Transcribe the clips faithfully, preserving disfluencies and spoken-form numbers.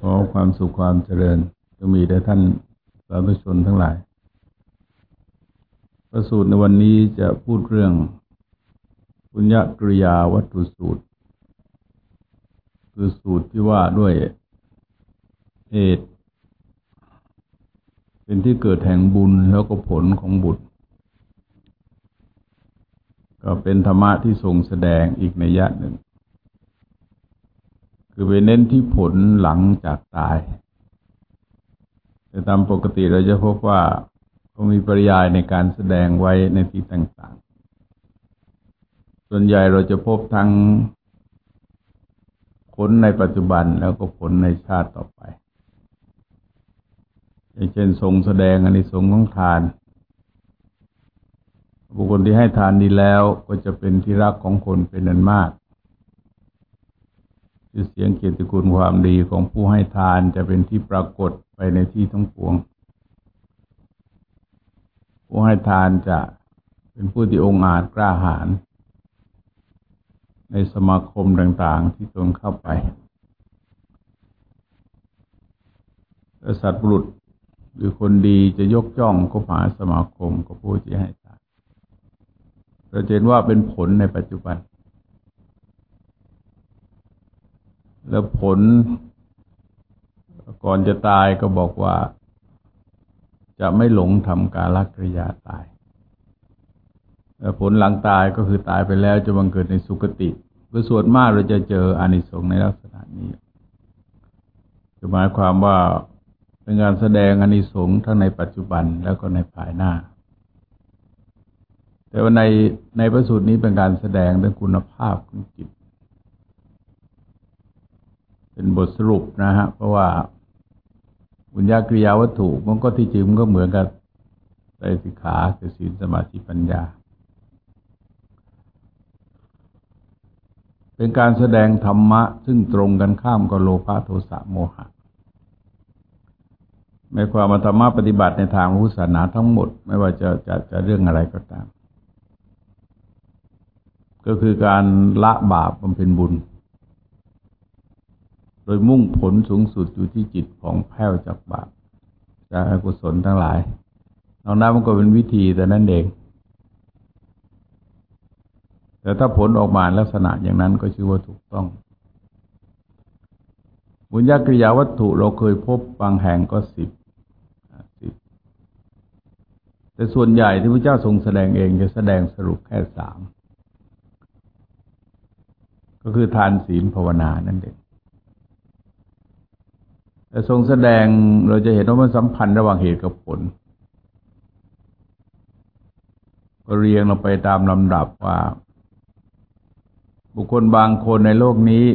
ขอความสุขความเจริญจะมีแด่ท่านสาธุชนทั้งหลายพระสูตรในวันนี้จะพูดเรื่องปุญญกริยาวัตถุสูตรคือสูตรที่ว่าด้วยเหตุเป็นที่เกิดแห่งบุญแล้วก็ผลของบุญก็เป็นธรรมะที่ทรงแสดงอีกนัยยะหนึ่งคือไปเน้นที่ผลหลังจากตายแต่ตามปกติเราจะพบว่าก็มีปริยายในการแสดงไว้ในที่ต่างๆส่วนใหญ่เราจะพบทั้งผลในปัจจุบันแล้วก็ผลในชาติต่อไปอย่างเช่นทรงแสดงอานิสงส์ของทานบุคคลที่ให้ทานดีแล้วก็จะเป็นที่รักของคนเป็นอันมากชื่อเสียงเกียรติคุณความดีของผู้ให้ทานจะเป็นที่ปรากฏไปในที่ทั้งปวงผู้ให้ทานจะเป็นผู้ที่องอาจกล้าหาญในสมาคมต่างๆที่ตนเข้าไปและสัตว์บุรุษหรือคนดีจะยกย่องก็หาสมาคมกับผู้ที่ให้ทานเราเห็นว่าเป็นผลในปัจจุบันแล้วผลก่อนจะตายก็บอกว่าจะไม่หลงทำกาลกริยาตายแล้วผลหลังตายก็คือตายไปแล้วจะบังเกิดในสุคติโดยส่วนมากเราจะเจออานิสงส์ในลักษณะนี้จะหมายความว่าเป็นการแสดงอานิสงส์ทั้งในปัจจุบันแล้วก็ในภายหน้าแต่ว่าในในพระสูตรนี้เป็นการแสดงเรื่องคุณภาพของจิตเป็นบทสรุปนะฮะเพราะว่าบุญญากริยาวัตถุมันก็ที่จริงมันก็เหมือนกับไตรสิกขาคือศีลสมาธิปัญญาเป็นการแสดงธรรมะซึ่งตรงกันข้ามกับโลภะโทสะโมหะในความธรรมะปฏิบัติในทางพุทธศาสนาทั้งหมดไม่ว่าจะจะจะเรื่องอะไรก็ตามก็คือการละบาปบำเพ็ญบุญโดยมุ่งผลสูงสุดอยู่ที่จิตของแผ้วจากบาปจากอกุศลทั้งหลายนอกนั้นมันก็เป็นวิธีแต่นั้นเองแต่ถ้าผลออกมาลักษณะอย่างนั้นก็ชื่อว่าถูกต้องบุญญากริยาวัตถุเราเคยพบบางแห่งก็สิบสิบแต่ส่วนใหญ่ที่พระเจ้าทรงแสดงเองจะแสดงสรุปแค่สามก็คือทานศีลภาวนานั่นเองแต่ทรงแสดงเราจะเห็นว่ามันสัมพันธ์ระหว่างเหตุกับผลก็เรียงเราไปตามลำดับว่าบุคคลบางคนในโลกนี้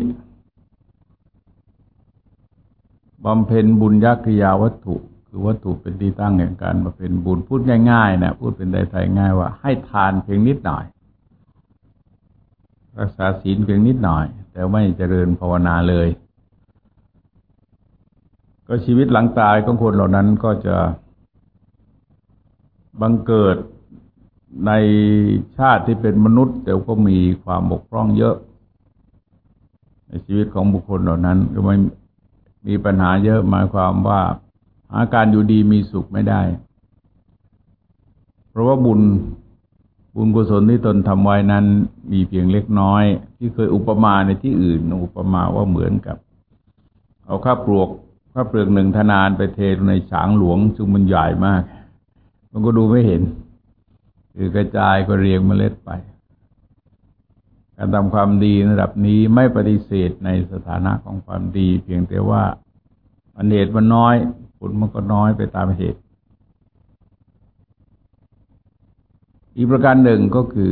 บำเพ็ญบุญญกริยาวัตถุคือวัตถุเป็นที่ตั้งแห่งการบำเพ็ญบุญพูดง่ายๆนะพูดเป็นไทยๆง่ายว่าให้ทานเพียงนิดหน่อยรักษาศีลเพียงนิดหน่อยแต่ไม่เจริญภาวนาเลยก็ชีวิตหลังตายของคนเหล่านั้นก็จะบังเกิดในชาติที่เป็นมนุษย์แต่ก็มีความบกพร่องเยอะในชีวิตของบุคคลเหล่านั้นก็ไม่มีปัญหาเยอะหมายความว่าหาการอยู่ดีมีสุขไม่ได้เพราะว่าบุญบุญกุศลที่ตนทำไว้นั้นมีเพียงเล็กน้อยที่เคยอุปมาในที่อื่นอุปมาว่าเหมือนกับเอาข้าวปลวกข้าวเปลือกหนึ่งทนานไปเทในฉางหลวงซึ่งมันใหญ่มากมันก็ดูไม่เห็นคือกระจายก็เรียงเมล็ดไปการทำความดีระดับนี้ไม่ปฏิเสธในสถานะของความดีเพียงแต่ว่าอันเหตุมันน้อยผลมันก็น้อยไปตามเหตุอีกประการหนึ่งก็คือ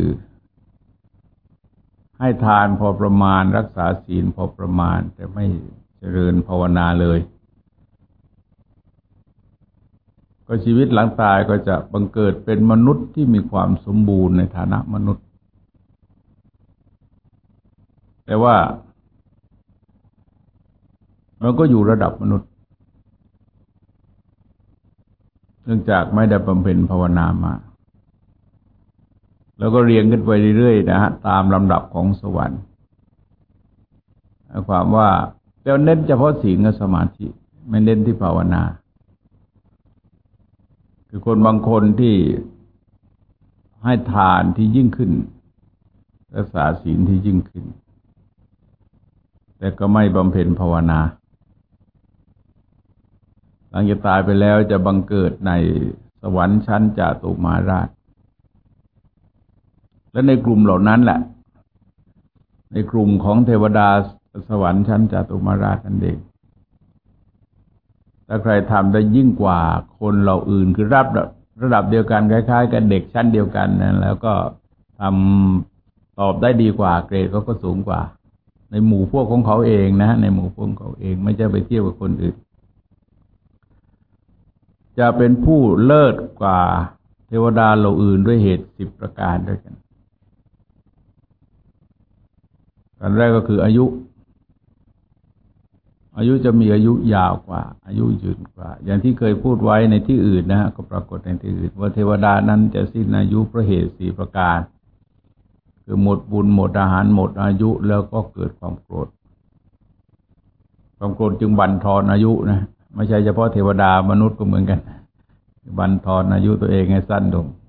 ให้ทานพอประมาณรักษาศีลพอประมาณแต่ไม่เจริญภาวนาเลยก็ชีวิตหลังตายก็จะบังเกิดเป็นมนุษย์ที่มีความสมบูรณ์ในฐานะมนุษย์แต่ว่ามันก็อยู่ระดับมนุษย์เนื่องจากไม่ได้บำเพ็ญภาวนามาแล้วก็เรียงขึ้นไปเรื่อยๆนะฮะตามลำดับของสวรรค์หมายความว่า เแต่เน้นเฉพาะศีลกับสมาธิไม่เน้นที่ภาวนาคือคนบางคนที่ให้ทานที่ยิ่งขึ้นรักษาศีลที่ยิ่งขึ้นแต่ก็ไม่บำเพ็ญภาวนาหลังจากตายไปแล้วจะบังเกิดในสวรรค์ชั้นจาตุมาราชและในกลุ่มเหล่านั้นแหละในกลุ่มของเทวดาสวรรค์ชั้นจาตุมาราชนั่นเองถ้าใครทำได้ยิ่งกว่าคนเหล่าอื่นคือรับระดับเดียวกันคล้ายๆกันเด็กชั้นเดียวกันนั้นแล้วก็ทำตอบได้ดีกว่าเกรดเขาก็สูงกว่าในหมู่พวกของเขาเองนะในหมู่พวกของเขาเองไม่ใช่ไปเทียบกับคนอื่นจะเป็นผู้เลิศกว่าเทวดาเหล่าอื่นด้วยเหตุสิบประการด้วยกันอันแรกก็คืออายุอายุจะมีอายุยาวกว่าอายุยืนกว่าอย่างที่เคยพูดไว้ในที่อื่นนะฮะก็ปรากฏในที่อื่นว่าเทวดานั้นจะสิ้นอายุเพราะเหตุสี่ประการคือหมดบุญหมดอาหารหมดอายุแล้วก็เกิดความโกรธความโกรธจึงบั่นทอนอายุนะไม่ใช่เฉพาะเทวดามนุษย์ก็เหมือนกันบั่นทอนอายุตัวเองให้สั้นลง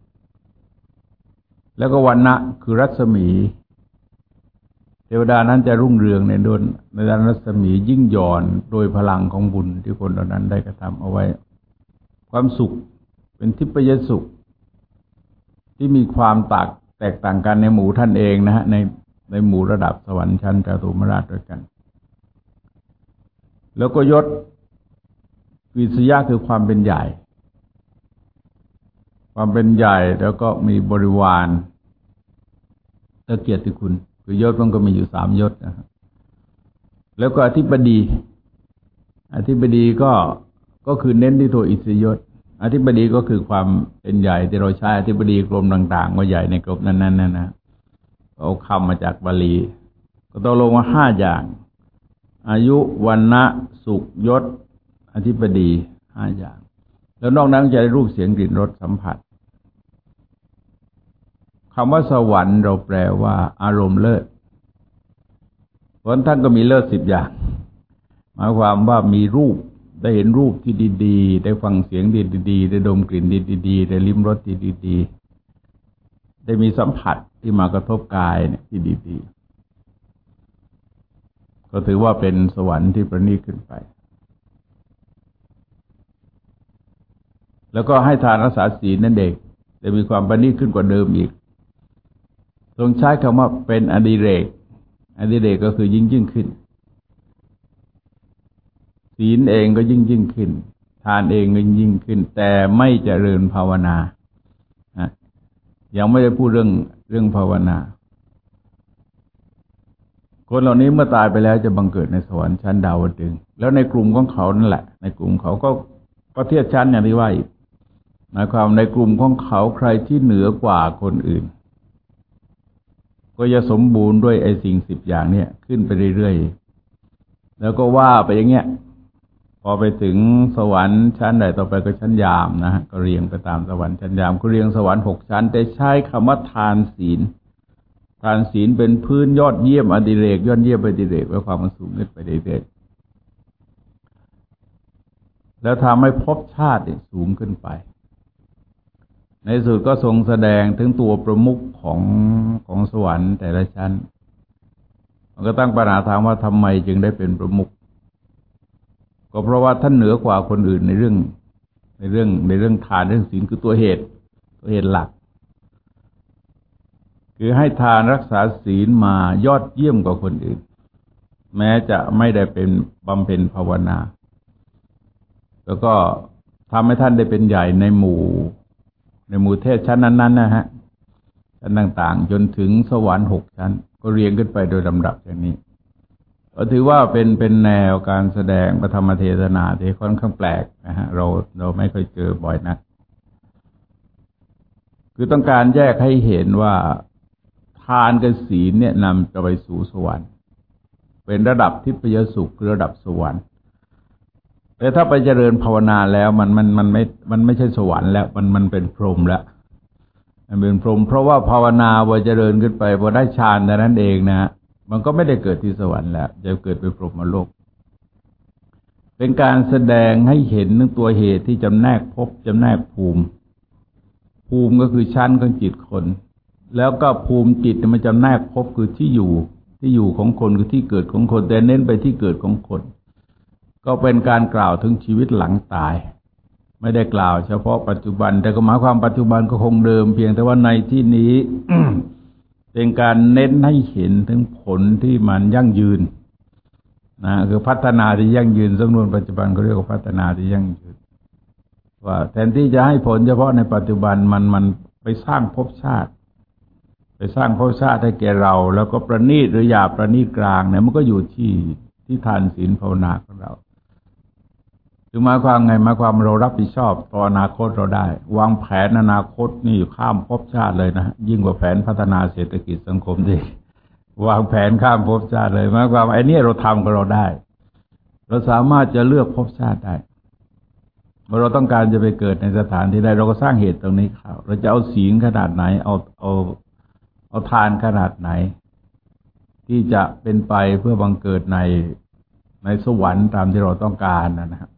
แล้วก็วรรณะคือรัศมีเทวดานั้นจะรุ่งเรืองในด้านในด้านรัศมียิ่งหย่อนโดยพลังของบุญที่คนเหล่านั้นได้กระทำเอาไว้ความสุขเป็นทิพยสุขที่มีความต่างแตกต่างกันในหมู่ท่านเองนะฮะในในหมู่ระดับสวรรค์ชั้นจาตุมาราชด้วยกันแล้วก็ยศวิสยะคือความเป็นใหญ่ความเป็นใหญ่แล้วก็มีบริวารและเกียรติคุณคือยศมันก็มีอยู่สามยศนะครับแล้วก็อธิบดีอธิบดีก็ก็คือเน้นที่ตัวอิสยศอธิบดีก็คือความเป็นใหญ่ที่เราใช้อธิบดีกรมต่างๆว่าใหญ่ในกรมนั้นๆนะนะเอาคำมาจากบาลีก็ต้องลงมาห้าอย่างอายุวรรณะสุขยศอธิบดีห้าอย่างแล้วนอกนั้นจะได้รูปเสียงกลิ่นรสสัมผัสคำว่าสวรรค์เราแปลว่าอารมณ์เลิศเพราะท่านก็มีเลิศสิบอย่างหมายความว่ามีรูปได้เห็นรูปที่ดีๆได้ฟังเสียงดีๆได้ดมกลิ่นดีๆได้ลิ้มรสที่ดีๆได้มีสัมผัสที่มากระทบกายเนี่ยที่ดีๆก็ถือว่าเป็นสวรรค์ที่ประณีตขึ้นไปแล้วก็ให้ทานรักษาศีลนั่นเองจะมีความประณีตขึ้นกว่าเดิมอีกทรงใช้คำว่าเป็นอดิเรกอดิเรกก็คือยิ่งยิ่งขึ้นศีลเองก็ยิ่งยิ่งขึ้นทานเองก็ยิ่งขึ้นแต่ไม่เจริญภาวนานะยังไม่ได้พูดเรื่องเรื่องภาวนาคนเหล่านี้เมื่อตายไปแล้วจะบังเกิดในสวรรค์ชั้นดาวดึงส์แล้วในกลุ่มของเขานั่นแหละในกลุ่มเขาก็ก็เทียบชั้นอย่างที่ว่าอีกหมายความในกลุ่มของเขาใครที่เหนือกว่าคนอื่นก็จะสมบูรณ์ด้วยไอ้สิ่งสิบอย่างเนี่ยขึ้นไปเรื่อยๆแล้วก็ว่าไปอย่างเงี้ยพอไปถึงสวรรค์ชั้นใดต่อไปก็ชั้นยามนะฮะก็เรียงไปตามสวรรค์ชั้นยามก็เรียงสวรรค์หกชั้นแต่ใช้คำว่าทานศีลทานศีลเป็นพื้นยอดเยี่ยมอดิเรกยอดเยี่ยมอดิเรกไว้ความมันสูงขึ้นไปเรื่อยๆแล้วทำให้ภพชาติสูงขึ้นไปในสุดก็ทรงแสดงถึงตัวประมุขของของสวรรค์แต่ละชั้นมันก็ตั้งปัญหาถามว่าทำไมจึงได้เป็นประมุขก็เพราะว่าท่านเหนือกว่าคนอื่นในเรื่องในเรื่องในเรื่องทานเรื่องศีลคือตัวเหตุตัวเหตุหลักคือให้ทานรักษาศีลมายอดเยี่ยมกว่าคนอื่นแม้จะไม่ได้เป็นบำเพ็ญภาวนาแล้วก็ทำให้ท่านได้เป็นใหญ่ในหมู่ในหมู่เทพชั้นนั้นๆนะฮะชั้นต่างๆจนถึงสวรรค์หกชั้นก็เรียงขึ้นไปโดยลำดับอย่างนี้ก็ถือว่าเป็นเป็นแนวการแสดงพระธรรมเทศนาที่ค่อนข้างแปลกนะฮะเราเราไม่เคยเจอบ่อยนักคือต้องการแยกให้เห็นว่าทานกับศีลเนี่ยนำจะไปสู่สวรรค์เป็นระดับทิพยสุขระดับสวรรค์แต่ถ้าไปเจริญภาวนาแล้วมันมันมันไม่มันไม่ใช่สวรรค์แล้วมันมันเป็นพรหมแล้วมันเป็นพรหมเพราะว่าภาวนาพอเจริญขึ้นไปพอได้ฌานแต่นั้นเองนะมันก็ไม่ได้เกิดที่สวรรค์แล้วจะเกิดเป็นพรหมโลกเป็นการแสดงให้เห็นถึงตัวเหตุที่จำแนกภพจำแนกภูมิภูมิก็คือชั้นของจิตคนแล้วก็ภูมิจิตมันจำแนกภพคือที่อยู่ที่อยู่ของคนคือที่เกิดของคนแต่เน้นไปที่เกิดของคนก็เป็นการกล่าวถึงชีวิตหลังตายไม่ได้กล่าวเฉพาะปัจจุบันแต่ก็หมายความปัจจุบันก็คงเดิมเพียงแต่ว่าในที่นี้ เป็นการเน้นให้เห็นถึงผลที่มันยั่งยืนนะคือพัฒนาที่ยั่งยืนสำนวนปัจจุบันก็เรียกว่าพัฒนาที่ยั่งยืนว่าแทนที่จะให้ผลเฉพาะในปัจจุบันมันมันไปสร้างภพชาติไปสร้างภพชาติให้แก่เราแล้วก็ประณีตหรือหยาบประณีตกลางเนี่ยมันก็อยู่ที่ที่ทานศีลภาวนาของเราคือหมายความไงหมายความเรารับผิดชอบต่ออนาคตเราได้วางแผนอนาคตนี่ข้ามภพชาติเลยนะยิ่งกว่าแผนพัฒนาเศรษฐกิจสังคมดิวางแผนข้ามภพชาติเลยหมายความไอ้นี่เราทำกับเราได้เราสามารถจะเลือกภพชาติได้เมื่อเราต้องการจะไปเกิดในสถานที่ใดเราก็สร้างเหตุตรงนี้เข้าเราจะเอาศีลขนาดไหนเอาเอาเอาทานขนาดไหนที่จะเป็นไปเพื่อบังเกิดในในสวรรค์ตามที่เราต้องการนะครับ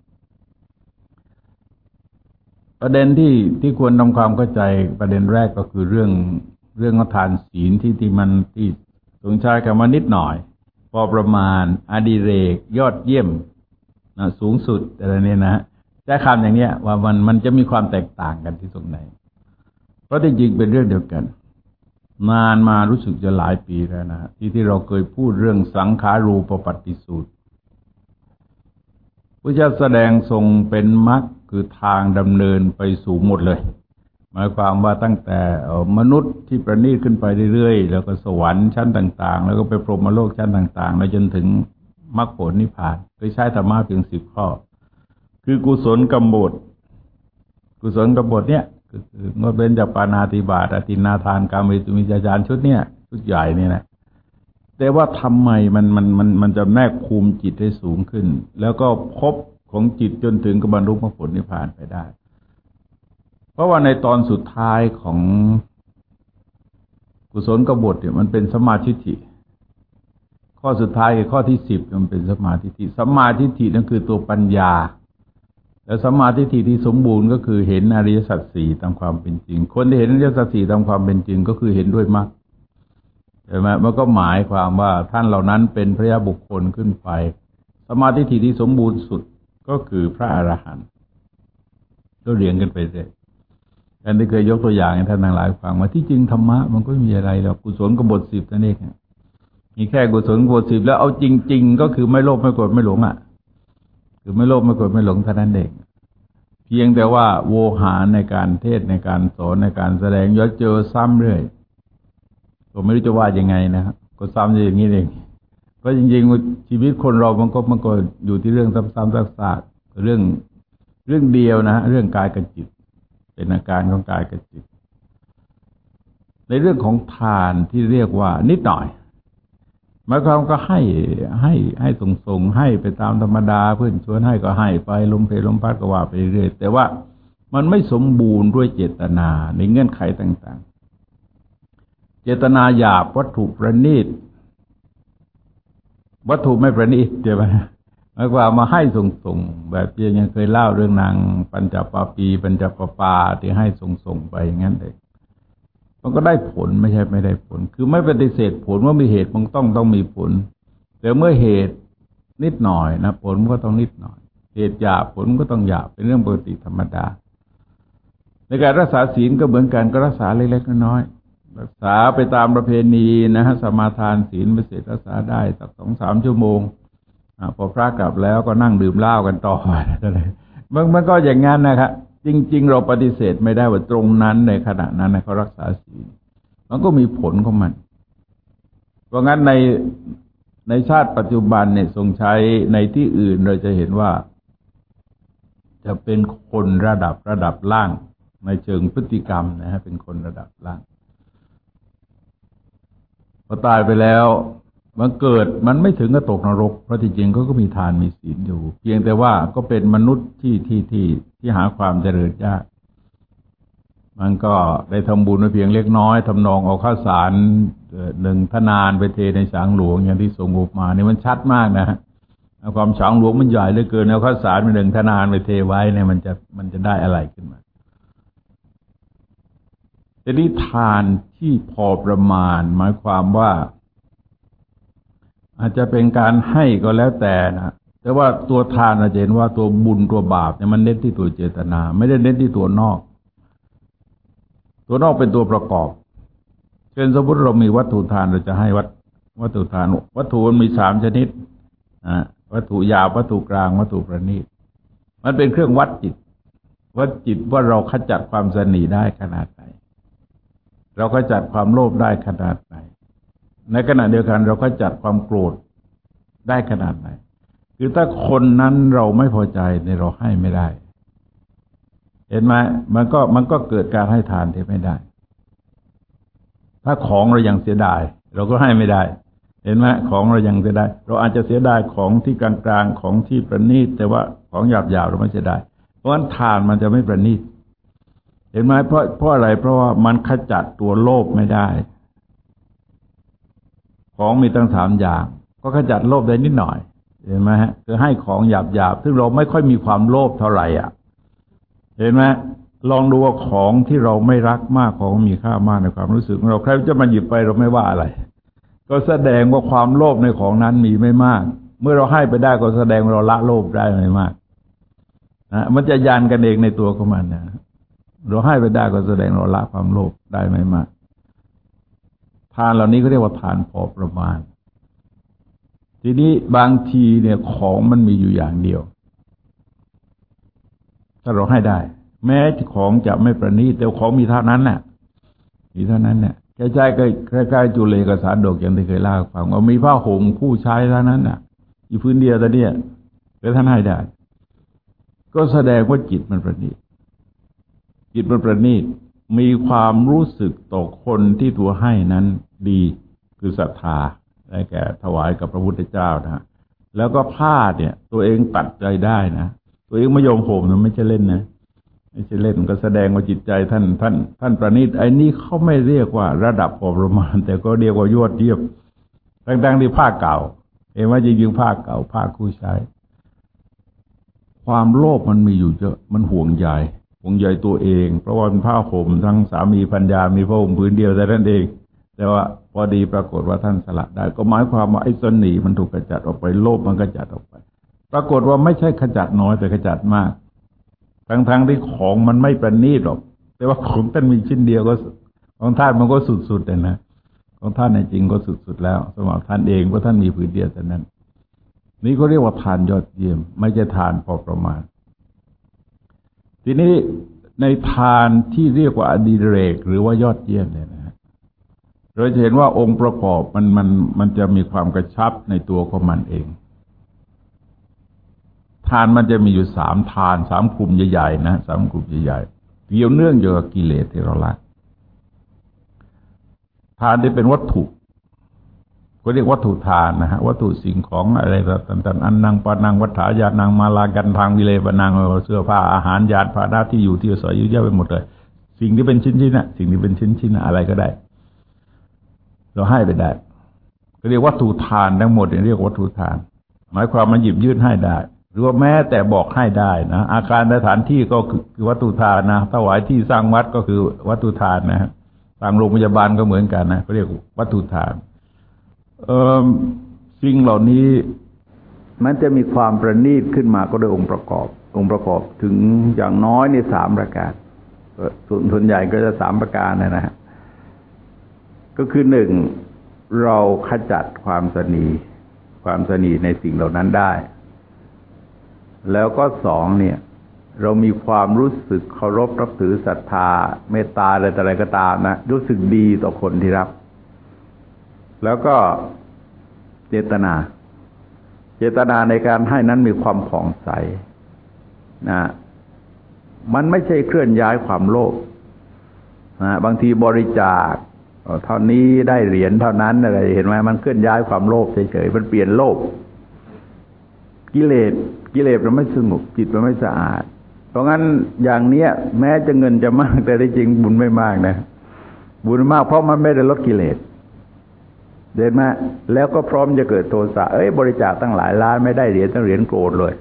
ประเด็นที่ที่ควรทำความเข้าใจประเด็นแรกก็คือเรื่องเรื่องทานศีลที่ที่มันที่สงชายคำว่านิดหน่อยพอประมาณอดิเรกยอดเยี่ยมนะสูงสุดอะไรเนี่ยนะใช้คำอย่างเนี้ยว่ามันมันจะมีความแตกต่างกันที่ตรงไหนเพราะจริงๆเป็นเรื่องเดียวกันนานมารู้สึกจะหลายปีแล้วนะที่ที่เราเคยพูดเรื่องสังขารูปปฏิสูตรพระเจ้าแสดงทรงเป็นมรรคคือทางดำเนินไปสู่หมดเลยหมายความว่าตั้งแต่มนุษย์ที่ประณีตขึ้นไปเรื่อยๆแล้วก็สวรรค์ชั้นต่างๆแล้วก็ไปพรหมโลกชั้นต่างๆแล้วจนถึงมรรคผลนิพพานโดยใช้ธรรมะเพียงสิบข้อคือกุศลกำบดกุศลกำบดเนี่ยคืองดเว้นจากปาณาติบาตอทินนาทานกาเมสุมิจฉาจารชุดเนี่ยชุดใหญ่นี่นะแต่ว่าทำไมมันมันมันมันจะแนกภูมิจิตให้สูงขึ้นแล้วก็พบของจิตจนถึงกับบรรลุมรรคผลนิพพานไปได้เพราะว่าในตอนสุดท้ายของกุศลกบฏเนี่ยมันเป็นสัมมาทิฏฐิข้อสุดท้ายข้อที่สิบมันเป็นสัมมาทิฏฐิสัมมาทิฏฐินั่นคือตัวปัญญาและสัมมาทิฏฐิที่สมบูรณ์ก็คือเห็นอริยสัจสี่ตามความเป็นจริงคนที่เห็นอริยสัจสี่ตามความเป็นจริงก็คือเห็นด้วยมรรคใช่ไหมมันก็หมายความว่าท่านเหล่านั้นเป็นพระยาบุคคลขึ้นไปสัมมาทิฏฐิที่สมบูรณ์สุดก็คือพระอรหันต์ก็เรียงกันไปเลยอันที่เคยยกตัวอย่างให้ท่านทั้งหลายฟังว่าที่จริงธรรมะมันก็ไม่มีอะไรหรอกกุศลกบฏสิบนั่นเองมีแค่กุศลกบฏสิบแล้วเอาจริงๆก็คือไม่โลภไม่โกรธไม่หลงอ่ะคือไม่โลภไม่โกรธไม่หลงเท่านั้นเองเพียงแต่ว่าโวหารในการเทศในการสอนในการแสดงย้อนเจอซ้ำเรื่อยผมไม่รู้จะว่ายังไงนะครับก็ซ้ำอย่างนี้เองเพราะจริงๆชีวิตคนเรามันก็มันก็อยู่ที่เรื่องซ้ำๆซากๆเรื่องเรื่องเดียวนะเรื่องกายกับจิตเป็นอาการของกายกับจิตในเรื่องของทานที่เรียกว่านิดหน่อยหมายความก็ให้ให้ให้ส่งๆให้ไปตามธรรมดาเพื่อนชวนให้ก็ให้ไปลมเพลลมพัดก็ว่าไปเรื่อยแต่ว่ามันไม่สมบูรณ์ด้วยเจตนาในเงื่อนไขต่างๆเจตนาหยาบวัตถุประณีตวัตถุไม่ประณีตใช่ไหมหมายความมาให้ส่งๆแบบที่ยังเคยเล่าเรื่องนางปัญจปาปีปัญจปปาที่ให้ส่งๆไปอย่างนั้นเลยมันก็ได้ผลไม่ใช่ไม่ได้ผลคือไม่ปฏิเสธผลว่ามีเหตุมันต้องต้องมีผลแต่เมื่อเหตุนิดหน่อยนะผลมันก็ต้องนิดหน่อยเหตุหยาบผลก็ต้องหยาบเป็นเรื่องปกติธรรมดาในการรักษาศีลก็เหมือนกันก็รักษาเล็กๆน้อยๆรักษาไปตามประเพณีนะฮะสมาทานศีลไปเสร็จรักษาได้สักสองสามชั่วโมงอ่าพอพระกลับแล้วก็นั่งดื่มเหล้ากันต่ออะไรมันมันก็อย่างงั้นนะครับจริงๆเราปฏิเสธไม่ได้ว่าตรงนั้นในขณะนั้นเขารักษาศีลมันก็มีผลของมันเพราะงั้นในในชาติปัจจุบันเนี่ยทรงใช้ในที่อื่นเราจะเห็นว่าจะเป็นคนระดับระดับล่างในเชิงพฤติกรรมนะฮะเป็นคนระดับล่างพอตายไปแล้วมันเกิดมันไม่ถึงกับตกนรกเพราะจริงๆเขาก็มีทานมีศีลอยู่เพียงแต่ว่าก็เป็นมนุษย์ที่ที่ที่ที่หาความเจริญยากมันก็ได้ทำบุญมาเพียงเล็กน้อยทำนองเอาข้าวสารหนึ่งทนานไปเทในช้างหลวงอย่างที่ทรงอุปมานี่มันชัดมากนะความฉางหลวงมันใหญ่เหลือเกินเอาข้าวสารไปหนึ่งธนานไปเทไว้เนี่ยมันจะมันจะได้อะไรขึ้นมาแต่นี่ทานที่พอประมาณหมายความว่าอาจจะเป็นการให้ก็แล้วแต่นะแต่ว่าตัวทานเราจะเห็นว่าตัวบุญตัวบาปเนี่ยมันเน้นที่ตัวเจตนาไม่ได้เน้นที่ตัวนอกตัวนอกเป็นตัวประกอบเช่นสมมติเรามีวัตถุทานเราจะให้วัตวัตถุทานวัตถุมันมีสามชนิดนะวัตถุหยาบวัตถุกลางวัตถุประณีตมันเป็นเครื่องวัดจิตวัดจิตว่าเราขจัดความสนีได้ขนาดไหนเราขจัดความโลภได้ขนาดไหนในขณะเดียวกันเราก็จัดความโกรธได้ขนาดไหนคือถ้าคนนั้นเราไม่พอใจในเราให้ไม่ได้เห็นไหมมันก็มันก็เกิดการให้ทานที่ไม่ได้ถ้าของเรายังเสียดายเราก็ให้ไม่ได้เห็นไหมของเรายังเสียดายเราอาจจะเสียดายของที่กลางๆของที่ประณีตแต่ว่าของหยาบๆเราไม่เสียดายเพราะฉะนั้นทานมันจะไม่ประณีตเห็นไหมเพราะเพราะอะไรเพราะว่ามันขจัดตัวโลภไม่ได้ของมีตั้งสามอย่างก็ขจัดโลภได้นิดหน่อยเห็นไหมฮะคือให้ของหยาบๆซึ่งเราไม่ค่อยมีความโลภเท่าไหร่อ่ะเห็นไหมลองดูว่าของที่เราไม่รักมากของมีค่ามากในความรู้สึกของเราใครจะมาหยิบไปเราไม่ว่าอะไรก็แสดงว่าความโลภในของนั้นมีไม่มากเมื่อเราให้ไปได้ก็แสดงว่าเราละโลภได้ไม่มากนะมันจะยันกันเองในตัวของมันนะเราให้ไปได้ก็แสดงเราละความโลภได้ไม่มากทานเหล่านี้ก็เรียกว่าทานพอประมาณทีนี้บางทีเนี่ยของมันมีอยู่อย่างเดียวถ้าเราให้ได้แม้ของจะไม่ประณีตแต่ของมีเท่านั้นน่ะมีเท่านั้นเนี่ยใกล้ๆใกล้ๆจุเลกสารดกอย่างที่เคยเล่าให้ฟังว่ามีผ้าห่มคู่ใช้เท่านั้นน่ะอยู่พื้นเดียวแต่เนี่ยแล้วท่านให้ได้ก็แสดงว่าจิตมันประณีตจิตมันประณีตมีความรู้สึกต่อคนที่ตัวให้นั้นดีคือศรัทธาได้แก่ถวายกับพระพุทธเจ้านะแล้วก็ผ้าเนี่ยตัวเองตัดใจได้นะตัวเองไม่ยอมห่มนะไม่ใช่เล่นนะไม่ใช่เล่นก็แสดงว่าจิตใจท่านท่านท่านประณีตไอ้นี่เขาไม่เรียกว่าระดับพอประมาณแต่ก็เรียกว่ายอดเยี่ยมตั้งๆที่ผ้าเก่าเห็นว่าจริงๆผ้าเก่าผ้าคู่ใช้ความโลภมันมีอยู่เยอะมันห่วงใยห่วงใยตัวเองเพราะว่าเป็นผ้าห่มทั้งสามีภรรยามีผ้าห่มพื้นเดียวแต่นั่นเองแต่ว่าพอดีปรากฏว่าท่านสละได้ก็หมายความว่าไอ้สนีมันถูกขจัดออกไปโลภมันขจัดออกไปปรากฏว่าไม่ใช่ขจัดน้อยแต่ขจัดมากทั้งๆที่ของมันไม่ประณีตหรอกแต่ว่าของท่านมีชิ้นเดียวก็ของท่านมันก็สุดๆเลยนะของท่านในจริงก็สุดๆแล้วสำหรับท่านเองเพราะท่านมีผืนเดียวแต่นั้นนี่ก็เรียกว่าทานยอดเยี่ยมไม่ใช่ทานพอประมาณทีนี้ในทานที่เรียกว่าอดิเรกหรือว่ายอดเยี่ยมเนี่ยนะเราจะเห็นว่าองค์ประกอบมันมันมันจะมีความกระชับในตัวของมันเองทานมันจะมีอยู่สามทานสามกลุ่มใหญ่ๆนะสามกลุ่มใหญ่ๆเกี่ยวเนื่องอยู่กับกิเลสที่เราละทานที่เป็นวัตถุก็เรียกวัตถุทานนะฮะวัตถุสิ่งของอะไรต่างๆอันนังปานังวัฏฐายานังมาลากันทางวิเลปนังเสื้อผ้าอาหารยานพาหนะที่อยู่ที่อาศัยเยอะแยะไปหมดเลยสิ่งที่เป็นชิ้นๆน่ะสิ่งที่เป็นชิ้นๆอะไรก็ได้เราให้ไปได้ก็เรียกวัตถุทานทั้งหมดเรียกวัตถุทานหมายความมันหยิบยื่นให้ได้หรือว่าแม้แต่บอกให้ได้นะอาคารสถานที่ก็คือวัตถุทานนะถวายที่สร้างวัดก็คือวัตถุทานนะฮะสร้างโรงพยาบาลก็เหมือนกันนะเขาเรียกวัตถุทานเอ่อสิ่งเหล่านี้มันจะมีความประณีตขึ้นมาก็โดยองค์ประกอบองค์ประกอบถึงอย่างน้อยในสามประการส่วนส่วนใหญ่ก็จะสามประการนะนะฮะก็คือหนึ่งเราขจัดความสนีความสนีในสิ่งเหล่านั้นได้แล้วก็สองเนี่ยเรามีความรู้สึกเคารพนับถือศรัทธาเมตตาอะไรต่ออะไรก็ตามนะรู้สึกดีต่อคนที่รับแล้วก็เจตนาเจตนาในการให้นั้นมีความผ่องใสนะมันไม่ใช่เคลื่อนย้ายความโลภนะบางทีบริจาคเท่านี้ได้เหรียญเท่านั้นอะไรเห็นไหมมันเคลื่อนย้ายความโลภเฉยๆมันเปลี่ยนโลภกิเลสกิเลสมันไม่สงบจิตมันไม่สะอาดเพราะงั้นอย่างเนี้ยแม้จะเงินจะมากแต่ได้จริงบุญไม่มากนะบุญมากเพราะมันไม่ได้ลดกิเลสเห็นไหมแล้วก็พร้อมจะเกิดโทสะเอ้ยบริจาคตั้งหลายล้านไม่ได้เหรียญตั้งเหรียญโกรธเลย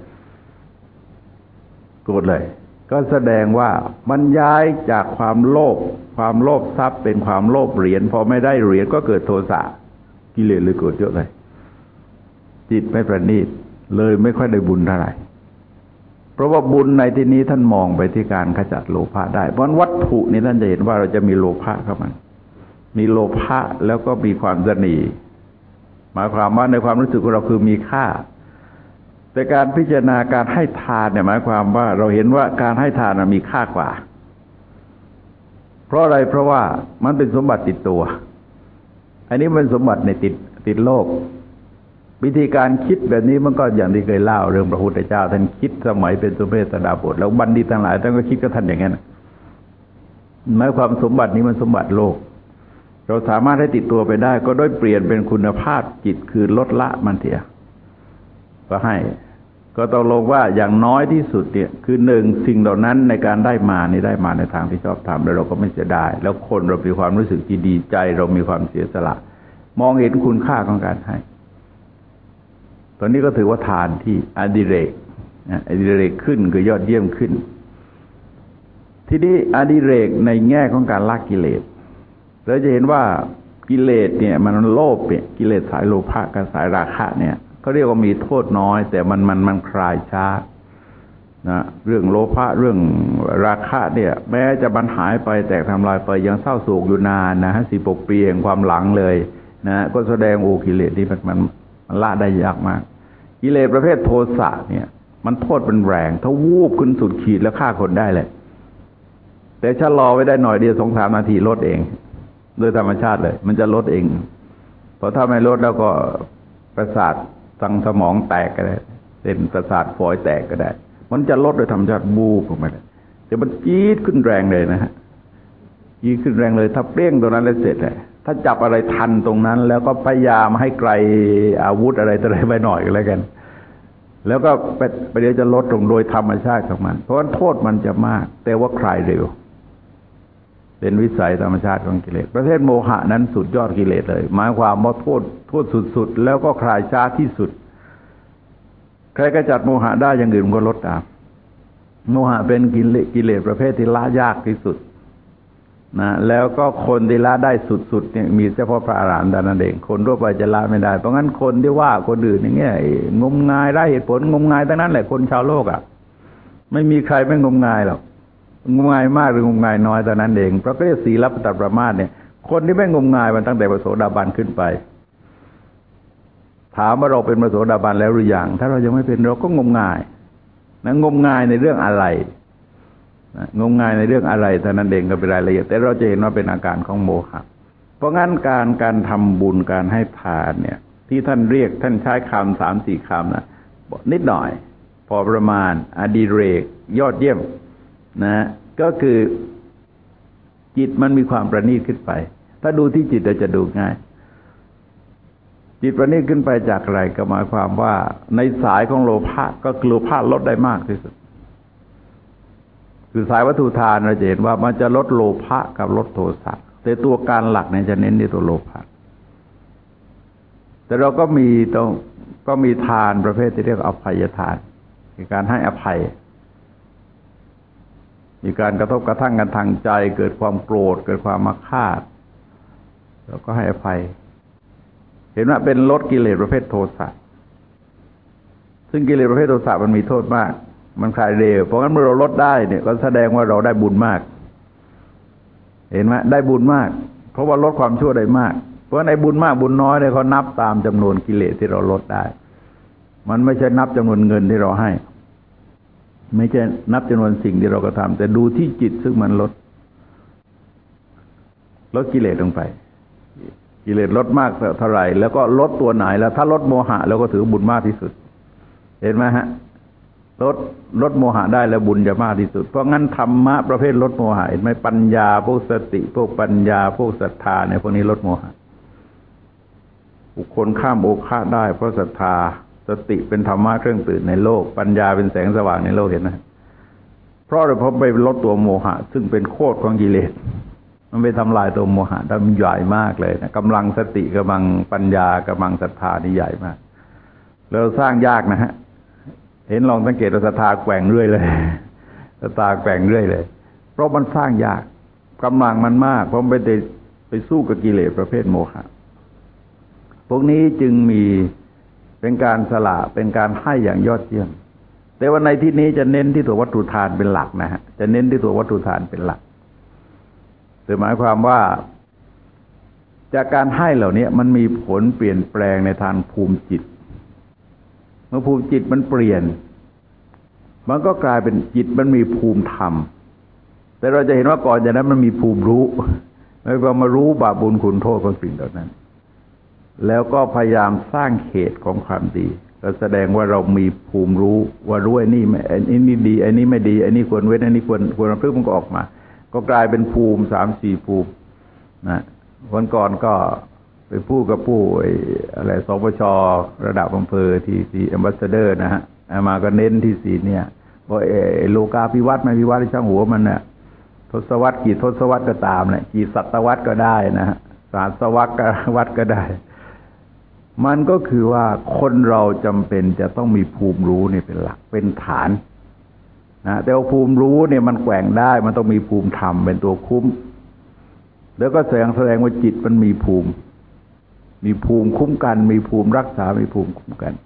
โกรธเลยก็แสดงว่ามันย้ายจากความโลภความโลภทรัพย์เป็นความโลภเหรียญพอไม่ได้เหรียญก็เกิดโทสะกิเลสเลยเกิดเยอะเลยจิตไม่ประณีตเลยไม่ค่อยได้บุญเท่าไหร่เพราะว่าบุญในที่นี้ท่านมองไปที่การขจัดโลภะได้เพราะวัตถุนี้ท่านจะเห็นว่าเราจะมีโลภะเข้ามามีโลภะแล้วก็มีความตนีหมายความว่าในความรู้สึกของเราคือมีค่าแต่การพิจารณาการให้ทานเนี่ยหมายความว่าเราเห็นว่าการให้ทานมีค่ากว่าเพราะอะไรเพราะว่ามันเป็นสมบัติติดตัวอันนี้เป็นสมบัติในติดติดโลกวิธีการคิดแบบนี้มันก็อย่างที่เคยเล่าเรื่องพระพุทธเจ้าท่านคิดสมัยเป็นสมเด็จดาบทแล้วบัณฑิตทั้งหลายท่านก็คิดกับท่านอย่างนั้นหมายความสมบัตินี้มันสมบัติโลกเราสามารถให้ติดตัวไปได้ก็ด้วยเปลี่ยนเป็นคุณภาพจิตคือลดละมันเถียก็ให้ก็ต้องลงว่าอย่างน้อยที่สุดเนี่ยคือหนึ่งสิ่งเหล่านั้นในการได้มานี่ได้มาในทางที่ชอบทำแล้วเราก็ไม่เสียดายแล้วคนเรามีความรู้สึกที่ดีใจเรามีความเสียสละมองเห็นคุณค่าของการให้ตอนนี้ก็ถือว่าทานที่อดิเรกอดิเรกขึ้นคือยอดเยี่ยมขึ้นทีนี้อดิเรกในแง่ของการละกิเลสเราจะเห็นว่ากิเลสเนี่ยมันโลภเนี่ยกิเลสสายโลภะกับสายราคะเนี่ยเขาเรียกว่ามีโทษน้อยแต่มันมันมันคลายช้านะเรื่องโลภะเรื่องราคะเนี่ยแม้จะบรรหายไปแตกทำลายไปยังเศร้าโศกอยู่นานนะฮะสิบหกปีแห่งความหลังเลยนะก็แสดงโอกิเลสนี่มันมันมันละได้ยากมากกิเลสประเภทโทสะเนี่ยมันโทษเป็นแรงถ้าวูบขึ้นสุดขีดแล้วฆ่าคนได้เลยแต่ชะลอไว้ได้หน่อยเดียวสองสามนาทีลดเองโดยธรรมชาติเลยมันจะลดเองเพราะถ้าไม่ลดแล้วก็ประสาททางสมองแตกก็ได้เส้นประสาทฝอยแตกก็ได้มันจะลดโดยธรรมชาติบูบออกมาเลยแต่มันจี๊ดขึ้นแรงเลยนะฮะจี๊ดขึ้นแรงเลยถ้าเปรี้ยงตรงนั้นแล้วเสร็จเลยถ้าจับอะไรทันตรงนั้นแล้วก็พยายามให้ไกลอาวุธอะไรต่ออะไรไปหน่อยก็แล้วกันแล้วก็ไปเดี๋ยวจะลดลงโดยธรรมชาติของมันเพราะว่าโทษมันจะมากแต่ว่าคลายเร็วเป็นวิสัยธรรมชาติของกิเลสประเภทโมหะนั้นสุดยอดกิเลสเลยหมายความว่าโทษโทษสุดๆแล้วก็คลายช้าที่สุดใครกระจัดโมหะได้อย่างอื่นมันก็ลดตามโมหะเป็นกิเลสกิเลสประเภทที่ละยากที่สุดนะแล้วก็คนที่ละได้สุดๆเนี่ยมีเฉพาะพระอรหันต์นั่นเองคนทั่วไปจะละไม่ได้เพราะงั้นคนที่ว่าคนอื่นอย่างเงี้ยงมงายไร้เหตุผลงมงายทั้งนั้นแหละคนชาวโลกอ่ะไม่มีใครไม่งมงายหรอกงมงายมากหรืองมงายน้อยแต่นั้นเองเพราะก็เรียกศีลปัตตประมาทเนี่ยคนที่ไม่งมงายมันตั้งแต่พระโสดาบันขึ้นไปถามว่าเราเป็นพระโสดาบันแล้วหรือยังถ้าเรายังไม่เป็นเราก็งมงายนะงมงายในเรื่องอะไรงมงายในเรื่องอะไรเท่านั้นเองก็เป็นรายละเอียดแต่เราจะเห็นว่าเป็นอาการของโมหะเพราะงั้นการการทำบุญการให้ทานเนี่ยที่ท่านเรียกท่านใช้คำสามสี่คำนะนิดหน่อยพอประมาณอดิเรกยอดเยี่ยมนะก็คือจิตมันมีความประณีตขึ้นไปถ้าดูที่จิตเราจะดูง่ายจิตประณีตขึ้นไปจากอะไรก็หมายความว่าในสายของโลภะก็โลภะลดได้มากที่สุดคือสายวัตถุทานเราจะเห็นว่ามันจะลดโลภะกับลดโทสะแต่ตัวการหลักเนี่ยจะเน้นที่ตัวโลภะแต่เราก็มีต้องก็มีทานประเภทที่เรียกอภัยทานคือการให้อภัยมีการกระทบกระทั่งกันทางใจเกิดความโกรธเกิดความมาฆาตแล้วก็ให้อภัยเห็นว่าเป็นลดกิเลสประเภทโทสะซึ่งกิเลสประเภทโทสะมันมีโทษมากมันคลายเร็วเพราะงั้นเมื่อเราลดได้เนี่ยก็แสดงว่าเราได้บุญมากเห็นไหมได้บุญมากเพราะว่าลดความชั่วได้มากเพราะในบุญมากบุญน้อยเนี่ยเขานับตามจำนวนกิเลสที่เราลดได้มันไม่ใช่นับจำนวนเงินที่เราให้ไม่ใช่นับจำนวนสิ่งที่เรากระทำแต่ดูที่จิตซึ่งมันลดลดกิเลสลงไปกิเลสลดมากเท่าไหร่แล้วก็ลดตัวไหนแล้วถ้าลดโมหะแล้วก็ถือบุญมากที่สุดเห็นไหมฮะลดลดโมหะได้แล้วบุญจะมากที่สุดเพราะงั้นธรรมะประเภทลดโมหะเห็นไหมปัญญาพวกสติพวกปัญญาพวกศรัทธาเนี่ยพวกนี้ลดโมหะบุคคลข้ามโอฆะได้เพราะศรัทธาสติเป็นธรรมะเครื่องตื่นในโลกปัญญาเป็นแสงสว่างในโลกเห็นไหมเพราะเราพบไปลดตัวโมหะซึ่งเป็นโคตรของกิเลสมันไปทำลายตัวโมหะได้มันใหญ่มากเลยนะกำลังสติกำลังปัญญากำลังศรัทธานี่ใหญ่มากเราสร้างยากนะฮะเห็นลองสังเกตว่าศรัทธาแกว่งเรื่อยเลยศรัทธาแกว่งเรื่อยเลยเพราะมันสร้างยากกำลังมันมากเพราะไปไปไปสู้กับกิเลสประเภทโมหะพวกนี้จึงมีเป็นการสละเป็นการให้อย่างยอดเยี่ยมแต่ว่าในที่นี้จะเน้นที่ตัววัตถุทานเป็นหลักนะฮะจะเน้นที่ตัววัตถุทานเป็นหลักหมายความว่าจากการให้เหล่านี้มันมีผลเปลี่ยนแปลงในทางภูมิจิตเมื่อภูมิจิตมันเปลี่ยนมันก็กลายเป็นจิตมันมีภูมิธรรมแต่เราจะเห็นว่าก่อนจากนั้นมันมีภูมิรู้แล้วก็มารู้บาปบุญคุณโทษของสิ่งเหล่านั้นแล้วก็พยายามสร้างเขตของความดีก็แสดงว่าเรามีภูมิรู้ว่ารู้ไอ้นี่ไม่ไอ้นี่ดีไอ้นี่ไม่ดีไอ้นี่ควรเว้นไอ้นี่ควรควรประพฤติมันก็ออกมาก็กลายเป็นภูมิสามสี่ภูมินะวันก่อนก็ไปพูดกับผู้อะไรสปชระดับอำเภอที่ที่แอมบาสเดอร์นะฮะมาก็เน้นที่ศีลเนี่ยบอกเอโลกาภิวัตน์ไม่ภิวัตน์ช่างหัวมันเนี่ยทศวรรษกี่ทศวรรษก็ตามเนี่ยกี่ศตวรรษก็ได้นะฮะศาสวรรษก็วัดก็ได้มันก็คือว่าคนเราจำเป็นจะต้องมีภูมิรู้นี่เป็นหลักเป็นฐานนะแต่ว่าภูมิรู้เนี่ยมันแกว่งได้มันต้องมีภูมิธรรมเป็นตัวคุ้มแล้วก็แสดงแสดงว่าจิตมันมีภูมิมีภูมิคุ้มกันมีภูมิรักษามีภูมิคุ้มกัน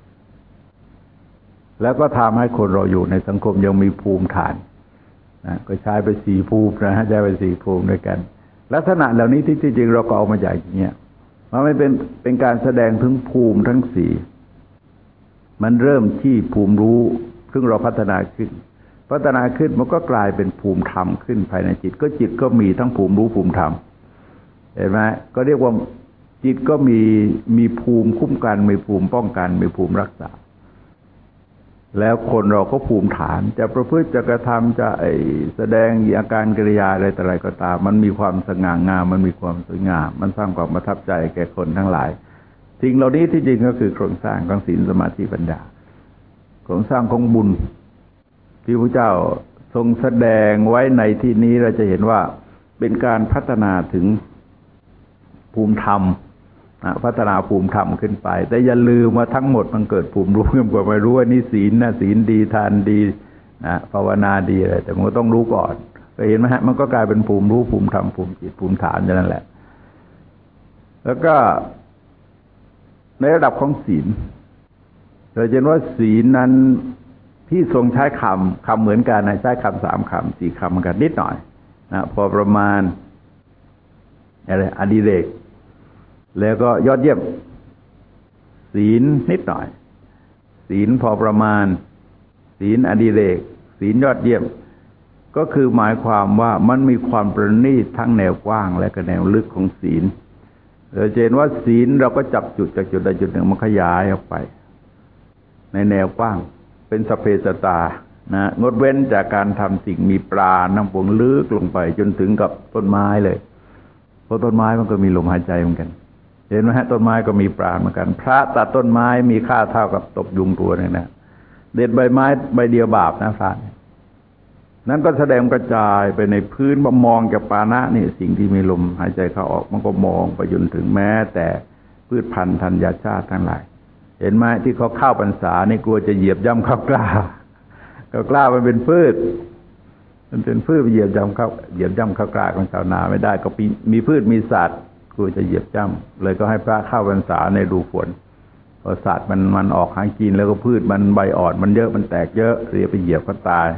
แล้วก็ทำให้คนเราอยู่ในสังคมยังมีภูมิฐานนะก็ใช้ไปสี่ภูมินะฮะใช้ไปสี่ภูมิด้วยกันลักษณะเหล่านี้ที่จริงเราก็เอามาจากอย่างเงี้ยมันไม่เป็นเป็นการแสดงถึงภูมิทั้งสี่มันเริ่มที่ภูมิรู้ซึ่งเราพัฒนาขึ้นพัฒนาขึ้นมันก็กลายเป็นภูมิธรรมขึ้นภายในจิตก็จิตก็มีทั้งภูมิรู้ภูมิธรรมเห็นไหมก็เรียกว่าจิตก็มีมีภูมิคุ้มกันมีภูมิป้องกันมีภูมิรักษาแล้วคนเราก็ภูมิฐานจะประพฤติจะกระทำจะแสดงอาการกิริยาอะไรแต่อะไรก็ตามมันมีความสง่างามมันมีความสวยงามมันสร้างความประทับใจแก่คนทั้งหลายสิ่งเหล่านี้ที่จริงก็คือโครงสร้างของศีลสมาธิปัญญาโครงสร้างของบุญที่พระเจ้าทรงแสดงไว้ในที่นี้เราจะเห็นว่าเป็นการพัฒนาถึงภูมิธรรมพัฒนาภูมิธรรมขึ้นไปแต่อย่าลืมว่าทั้งหมดมันเกิดภูมิรู้ขึ้นมาไม่รู้ว่านี่ศีลนะศีลดีทานดีนะภาวนาดีอะไรแต่มันก็ต้องรู้ก่อนก็เห็นไหมฮะมันก็กลายเป็นภูมิรู้ภูมิธรรมภูมิจิตภูมิฐานอย่างนั้นแหละแล้วก็ในระดับของศีลเราจะเห็นว่าศีลนั้นที่ทรงใช้คำคำเหมือนกันนะใช้คำสามคำสี่คำเหมือนกันนิดหน่อยนะพอประมาณอะไรอดิเรกแล้วก็ยอดเยี่ยมศีลนิดหน่อยศีลพอประมาณศีลอดิเรกศีลยอดเยี่ยมก็คือหมายความว่ามันมีความประณีตทั้งแนวกว้างและก็แนวลึกของศีลเราจะเห็นว่าศีลเราก็จับจุดจากจุดใดจุดหนึ่งมันขยายออกไปในแนวกว้างเป็นสัพเพสัตตานะงดเว้นจากการทำสิ่งมีปราณน้ำปวงลึกลงไปจนถึงกับต้นไม้เลยเพราะต้นไม้มันก็มีลมหายใจเหมือนกันเห็นไหมฮะต้นไม้ก็มีปราณเหมือนกันพระตัดต้นไม้มีค่าเท่ากับตบยุงตัวนึงนะเด็ดใบไม้ใบเดียวบาปนะพระนั้นก็แสดงกระจายไปในพื้นมองจากปานะนี่สิ่งที่มีลมหายใจเข้าออกมันก็มองไปจนถึงแม้แต่พืชพันธุ์ธัญญาชาติทั้งหลายเห็นไหมที่เขาเข้าพรรษานี่กลัวจะเหยียบย่ำข้าวกล้าข้าวกล้ามันเป็นพืชมันเป็นพืชเหยียบย่ำข้าวเหยียบย่ำข้าวกล้าของชาวนาไม่ได้ก็มีพืชมีสัตว์กลัวจะเหยียบย่ำเลยก็ให้พระเข้าพรรษาในฤดูฝนพอสัตว์มันมันออกหากินแล้วก็พืชมันใบอ่อนมันเยอะมันแตกเยอะเรียไปเหยียบก็ตาย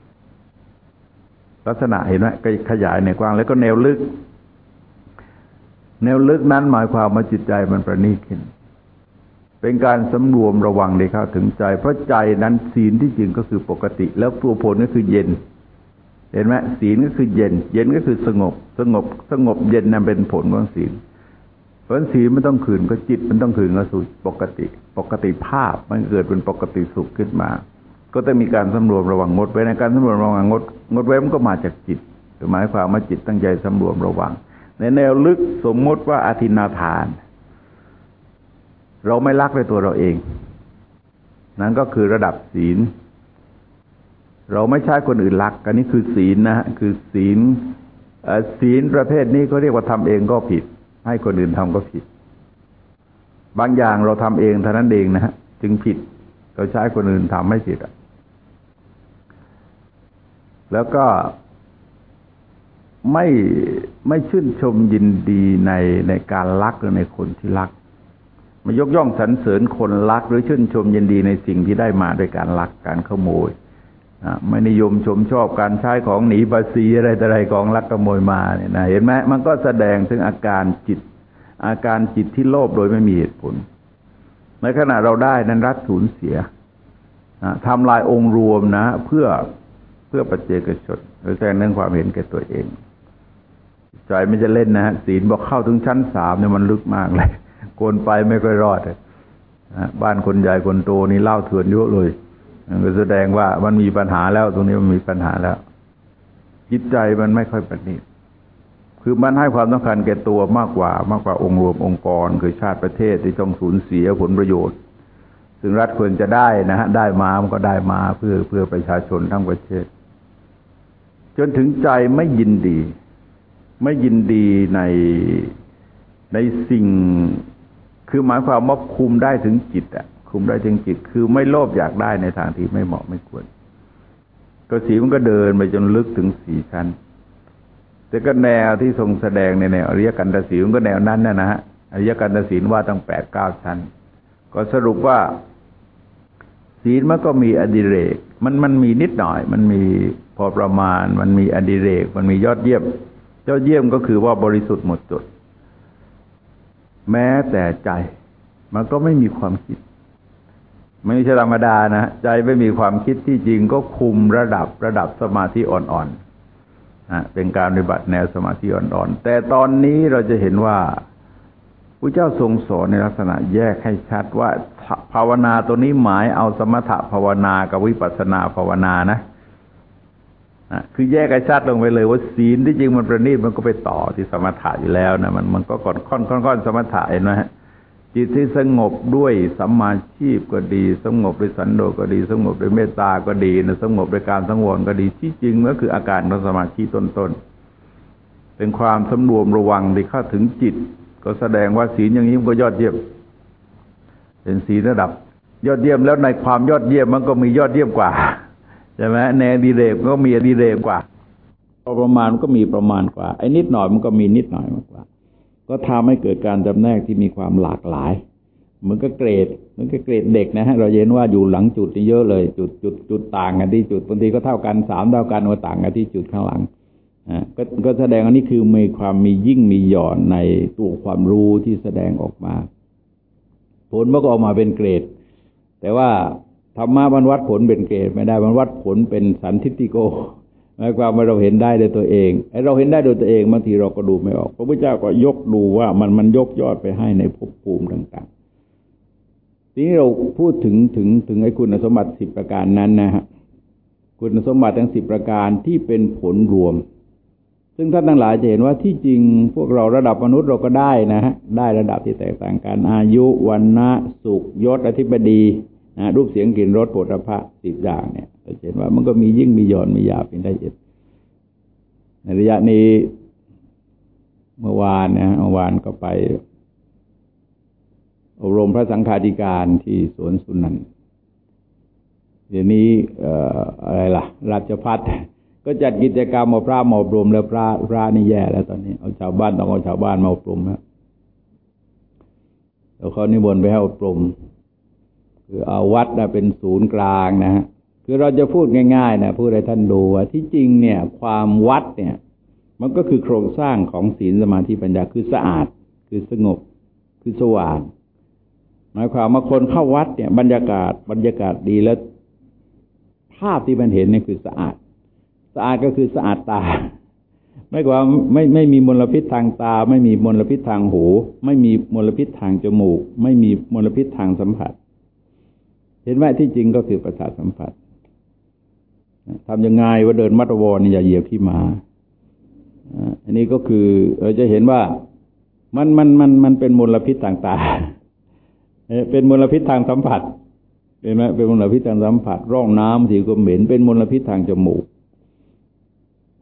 ลักษณะเห็นไหมก็ขยายในกว้างแล้วก็แนวลึกแนวลึกนั้นหมายความว่าจิตใจมันประณีตขึ้นเป็นการสำรวมระวังในเข้าถึงใจเพราะใจนั้นศีลที่จริงก็คือปกติแล้วตัวผลก็คือเย็นเห็นไหมศีลก็คือเย็นเย็นก็คือสงบสงบสงบเย็นนั่นเป็นผลของศีลเพราะศีลไม่ต้องขืนก็จิตมันต้องขืนก็สู่ปกติปกติภาพมันเกิดเป็นปกติสุขขึ้นมาก็ต้องมีการสำรวมระวังงดไว้ในการสำรวมระวังงดงดไว้มันก็มาจากจิตหมายความว่าจิตตั้งใจสำรวมระวังในแนวลึกสมมติว่าอทินนาทานเราไม่ลักในตัวเราเองนั่นก็คือระดับศีลเราไม่ใช่คนอื่นลักอันนี้คือศีลนะฮะคือศีลศีลประเภทนี้เขาเรียกว่าทำเองก็ผิดให้คนอื่นทำก็ผิดบางอย่างเราทำเองเท่านั้นเองนะฮะจึงผิดเราใช้คนอื่นทำไม่ผิดอ่ะแล้วก็ไม่ไม่ชื่นชมยินดีในในการลักหรือในคนที่ลักไม่ยกย่องสรรเสริญคนลักหรือชื่นชมยินดีในสิ่งที่ได้มาโดยการลักการขโมยไม่นิยมชมชอบการใช้ของหนีภาษีอะไรแต่อะไรของลักขโมยมาเนี่ยนะเห็นไหมมันก็แสดงถึงอาการจิตอาการจิตที่โลภโดยไม่มีเหตุผลในขณะเราได้นั้นรักสูญเสียนะทำลายองค์รวมนะเพื่อเพื่อปัจเจกชนหรือแสดงเรื่องความเห็นแก่ตัวเองใจไม่จะเล่นนะฮะศีลบอกเข้าถึงชั้นสามเนี่ยมันลึกมากเลยโกนไปไม่ค่อยรอดนะบ้านคนใหญ่คนโตนี่เล่าเถื่อนเยอะเลยก็แสดงว่ามันมีปัญหาแล้วตรงนี้มันมีปัญหาแล้วจิตใจมันไม่ค่อยประณีตคือมันให้ความสำคัญแก่ตัวมากกว่ามากกว่าองค์รวมองค์กรคือชาติประเทศที่ต้องสูญเสียผลประโยชน์ซึ่งรัฐควรจะได้นะฮะได้มามันก็ได้มาเพื่อเพื่อประชาชนทั้งประเทศจนถึงใจไม่ยินดีไม่ยินดีในในสิ่งคือหมายความว่าคุมได้ถึงจิตอ่ะคุมได้ถึงจิตคือไม่โลภอยากได้ในทางที่ไม่เหมาะไม่ควรตัวสีมันก็เดินไปจนลึกถึงสี่ชั้นแต่ก็แนวที่ทรงแสดงในแนวอริยกันตศีลก็แนวนั้นนะฮะอริยกันตศีลว่าตั้งแปดเก้าชั้นก็สรุปว่าศีลมันก็มีอดิเรกมันมันมีนิดหน่อยมันมีพอประมาณมันมีอดิเรกมันมียอดเยี่ยมยอดเยี่ยมก็คือว่าบริสุทธิ์หมดจดแม้แต่ใจมันก็ไม่มีความคิดไม่ใช่ธรรมดานะใจไม่มีความคิดที่จริงก็คุมระดับระดับสมาธิอ่อนๆนะเป็นการปฏิบัติแนวสมาธิอ่อนๆแต่ตอนนี้เราจะเห็นว่าพระเจ้าทรงสอนในลักษณะแยกให้ชัดว่าภาวนาตัวนี้หมายเอาสมถะภาวนากับวิปัสสนาภาวนานะคือแยกให้ชัดลงไปเลยว่าศีลที่จริงมันประณีตมันก็ไปต่อที่สมถะอยู่แล้วนะมันมันก็ก่อนค่อนค่อนค่อนสมถะเห็นไหมฮะจิตที่สงบด้วยสัมมาชีพก็ดีสงบด้วยสันโดษก็ดีสงบด้วยเมตตาก็ดีนะสงบด้วยการสังวรก็ดีที่จริงก็คืออาการของสมาธิต้นๆเป็นความสำรวมระวังที่เข้าถึงจิตก็แสดงว่าศีลอย่างนี้มันก็ยอดเยี่ยมเป็นศีลระดับยอดเยี่ยมแล้วในความยอดเยี่ยมมันก็มียอดเยี่ยมกว่าใช่ไหมในอดีเรกก็มีอดีเรกกว่าประมาณก็มีประมาณกว่าไอ้นิดหน่อยมันก็มีนิดหน่อยมากกว่าก็ทำให้เกิดการจำแนกที่มีความหลากหลายเหมือนกับเกรดเหมือนกับเกรดเด็กนะฮะเราเห็นว่าอยู่หลังจุดนี่เยอะเลยจุดจุดจุดต่างกันที่จุดบางทีก็เท่ากันสามเท่ากันว่าต่างกันที่จุดข้างหลังอ่าก็ก็แสดงอันนี้คือมีความมียิ่งมีหย่อนในตัวความรู้ที่แสดงออกมาผลมันก็ออกมาเป็นเกรดแต่ว่าธรรมะบรรวัดผลเป็นเกรดไม่ได้บรรวัดผลเป็นสันทิฏฐิโกหมายความว่าเราเห็นได้โดยตัวเองไอ้เราเห็นได้โดยตัวเองบางทีเราก็ดูไม่ออกพระพุทธเจ้าก็ยกดูว่ามันมันยกยอดไปให้ในภพภูมิต่างๆทีนี้เราพูดถึงถึงถึงไอ้คุณสมบัติสิบประการนั้นนะฮะคุณสมบัติทั้งสิบประการที่เป็นผลรวมซึ่งท่านทั้งหลายจะเห็นว่าที่จริงพวกเราระดับมนุษย์เราก็ได้นะฮะได้ระดับที่แตกต่างกันอายุวรรณะสุขยศอธิบดีนะรูปเสียงกลิ่นรสโผฏฐัพพะสิบอย่างเนี่ยเราเห็นว่ามันก็มียิ่งมีหย่อนมีหยาบมีละเอียดในระยะนี้เมื่อวานนะเมื่อวานก็ไปอบรมพระสังฆาธิการที่สวนสุนันท์เดี๋ยวนี้เอ่ออะไรล่ะราชภัฏก็จัดกิจกรรมมาพระมาอบรมแล้วพระพระนี่แย่แล้วตอนนี้เอาชาวบ้านต้องเอาชาวบ้านมาอบรมแล้วแล้วเขานิมนต์ไปให้อบรมคือเอาวัดเป็นศูนย์กลางนะฮะคือเราจะพูดง่ายๆนะพูดให้ท่านดูว่าที่จริงเนี่ยความวัดเนี่ยมันก็คือโครงสร้างของศีลสมาธิปัญญาคือสะอาดคือสงบคือสว่างหมายความว่าคนเข้าวัดเนี่ยบรรยากาศบรรยากาศดีแล้วภาพที่มันเห็นเนี่ยคือสะอาดสะอาดก็คือสะอาดตาไม่ว่าไม่ไม่มีมลพิษทางตาไม่มีมลพิษทางหูไม่มีมลพิษทางจมูกไม่มีมลพิษทางสัมผัสเห็นไหมที่จริงก็คือประสาทสัมผัสทำยังไงว่าเดินมัตตวรนี่อย่าเหยียบขี้หมาอันนี้ก็คือเราจะเห็นว่ามันมันมันมันเป็นมลพิษทางตาเป็นมลพิษทางสัมผัสเห็นไหมเป็นมลพิษทางสัมผัสร่องน้ำที่ก็เหม็นเป็นมลพิษทางจมูก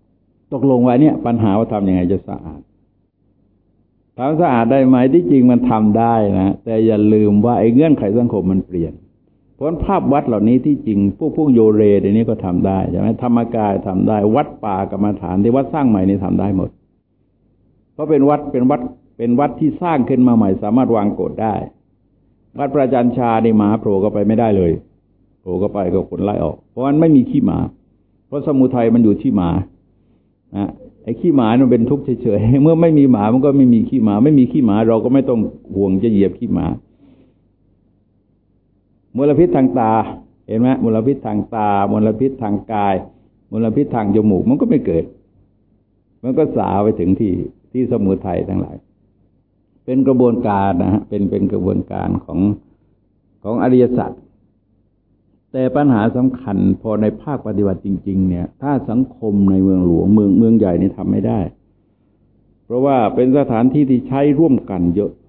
ตกลงไว้เนี่ยปัญหาว่าทำยังไงจะสะอาดทำสะอาดได้ไหมที่จริงมันทำได้นะแต่อย่าลืมว่าไอ้เงื่อนไขสังคมมันเปลี่ยนเพราะภาพวัดเหล่านี้ที่จริงพวกพวกโยเรเดี๋ยวนี้ก็ทำได้ใช่ไหมธรรมกายทำได้วัดป่ากรรมฐานที่วัดสร้างใหม่นี่ทำได้หมดเพราะเป็นวัดเป็นวัดเป็นวัดที่สร้างขึ้นมาใหม่สามารถวางกฎได้วัดประจันชาในหมาโผล่ก็ไปไม่ได้เลยโผล่ก็ไปก็คนไล่ออกเพราะมันไม่มีขี้หมาเพราะสมุทัยมันอยู่ที่หมานะไอ้ขี้หมามันเป็นทุกข์เฉยๆเมื่อไม่มีหมามันก็ไม่มีขี้หมาไม่มีขี้หมาเราก็ไม่ต้องห่วงจะเหยียบขี้หมามลพิษทางตาเห็นไหมมลพิษทางตามลพิษทางกายมลพิษทางจมูกมันก็ไม่เกิดมันก็สาวไปถึงที่ที่สมุทัยทั้งหลายเป็นกระบวนการนะฮะเป็นเป็นกระบวนการของของอริยสัจแต่ปัญหาสำคัญพอในภาคปฏิบัติจริงๆเนี่ยถ้าสังคมในเมืองหลวงเมืองเมืองใหญ่นี่ทำไม่ได้เพราะว่าเป็นสถานที่ที่ใช้ร่วมกันเยอะ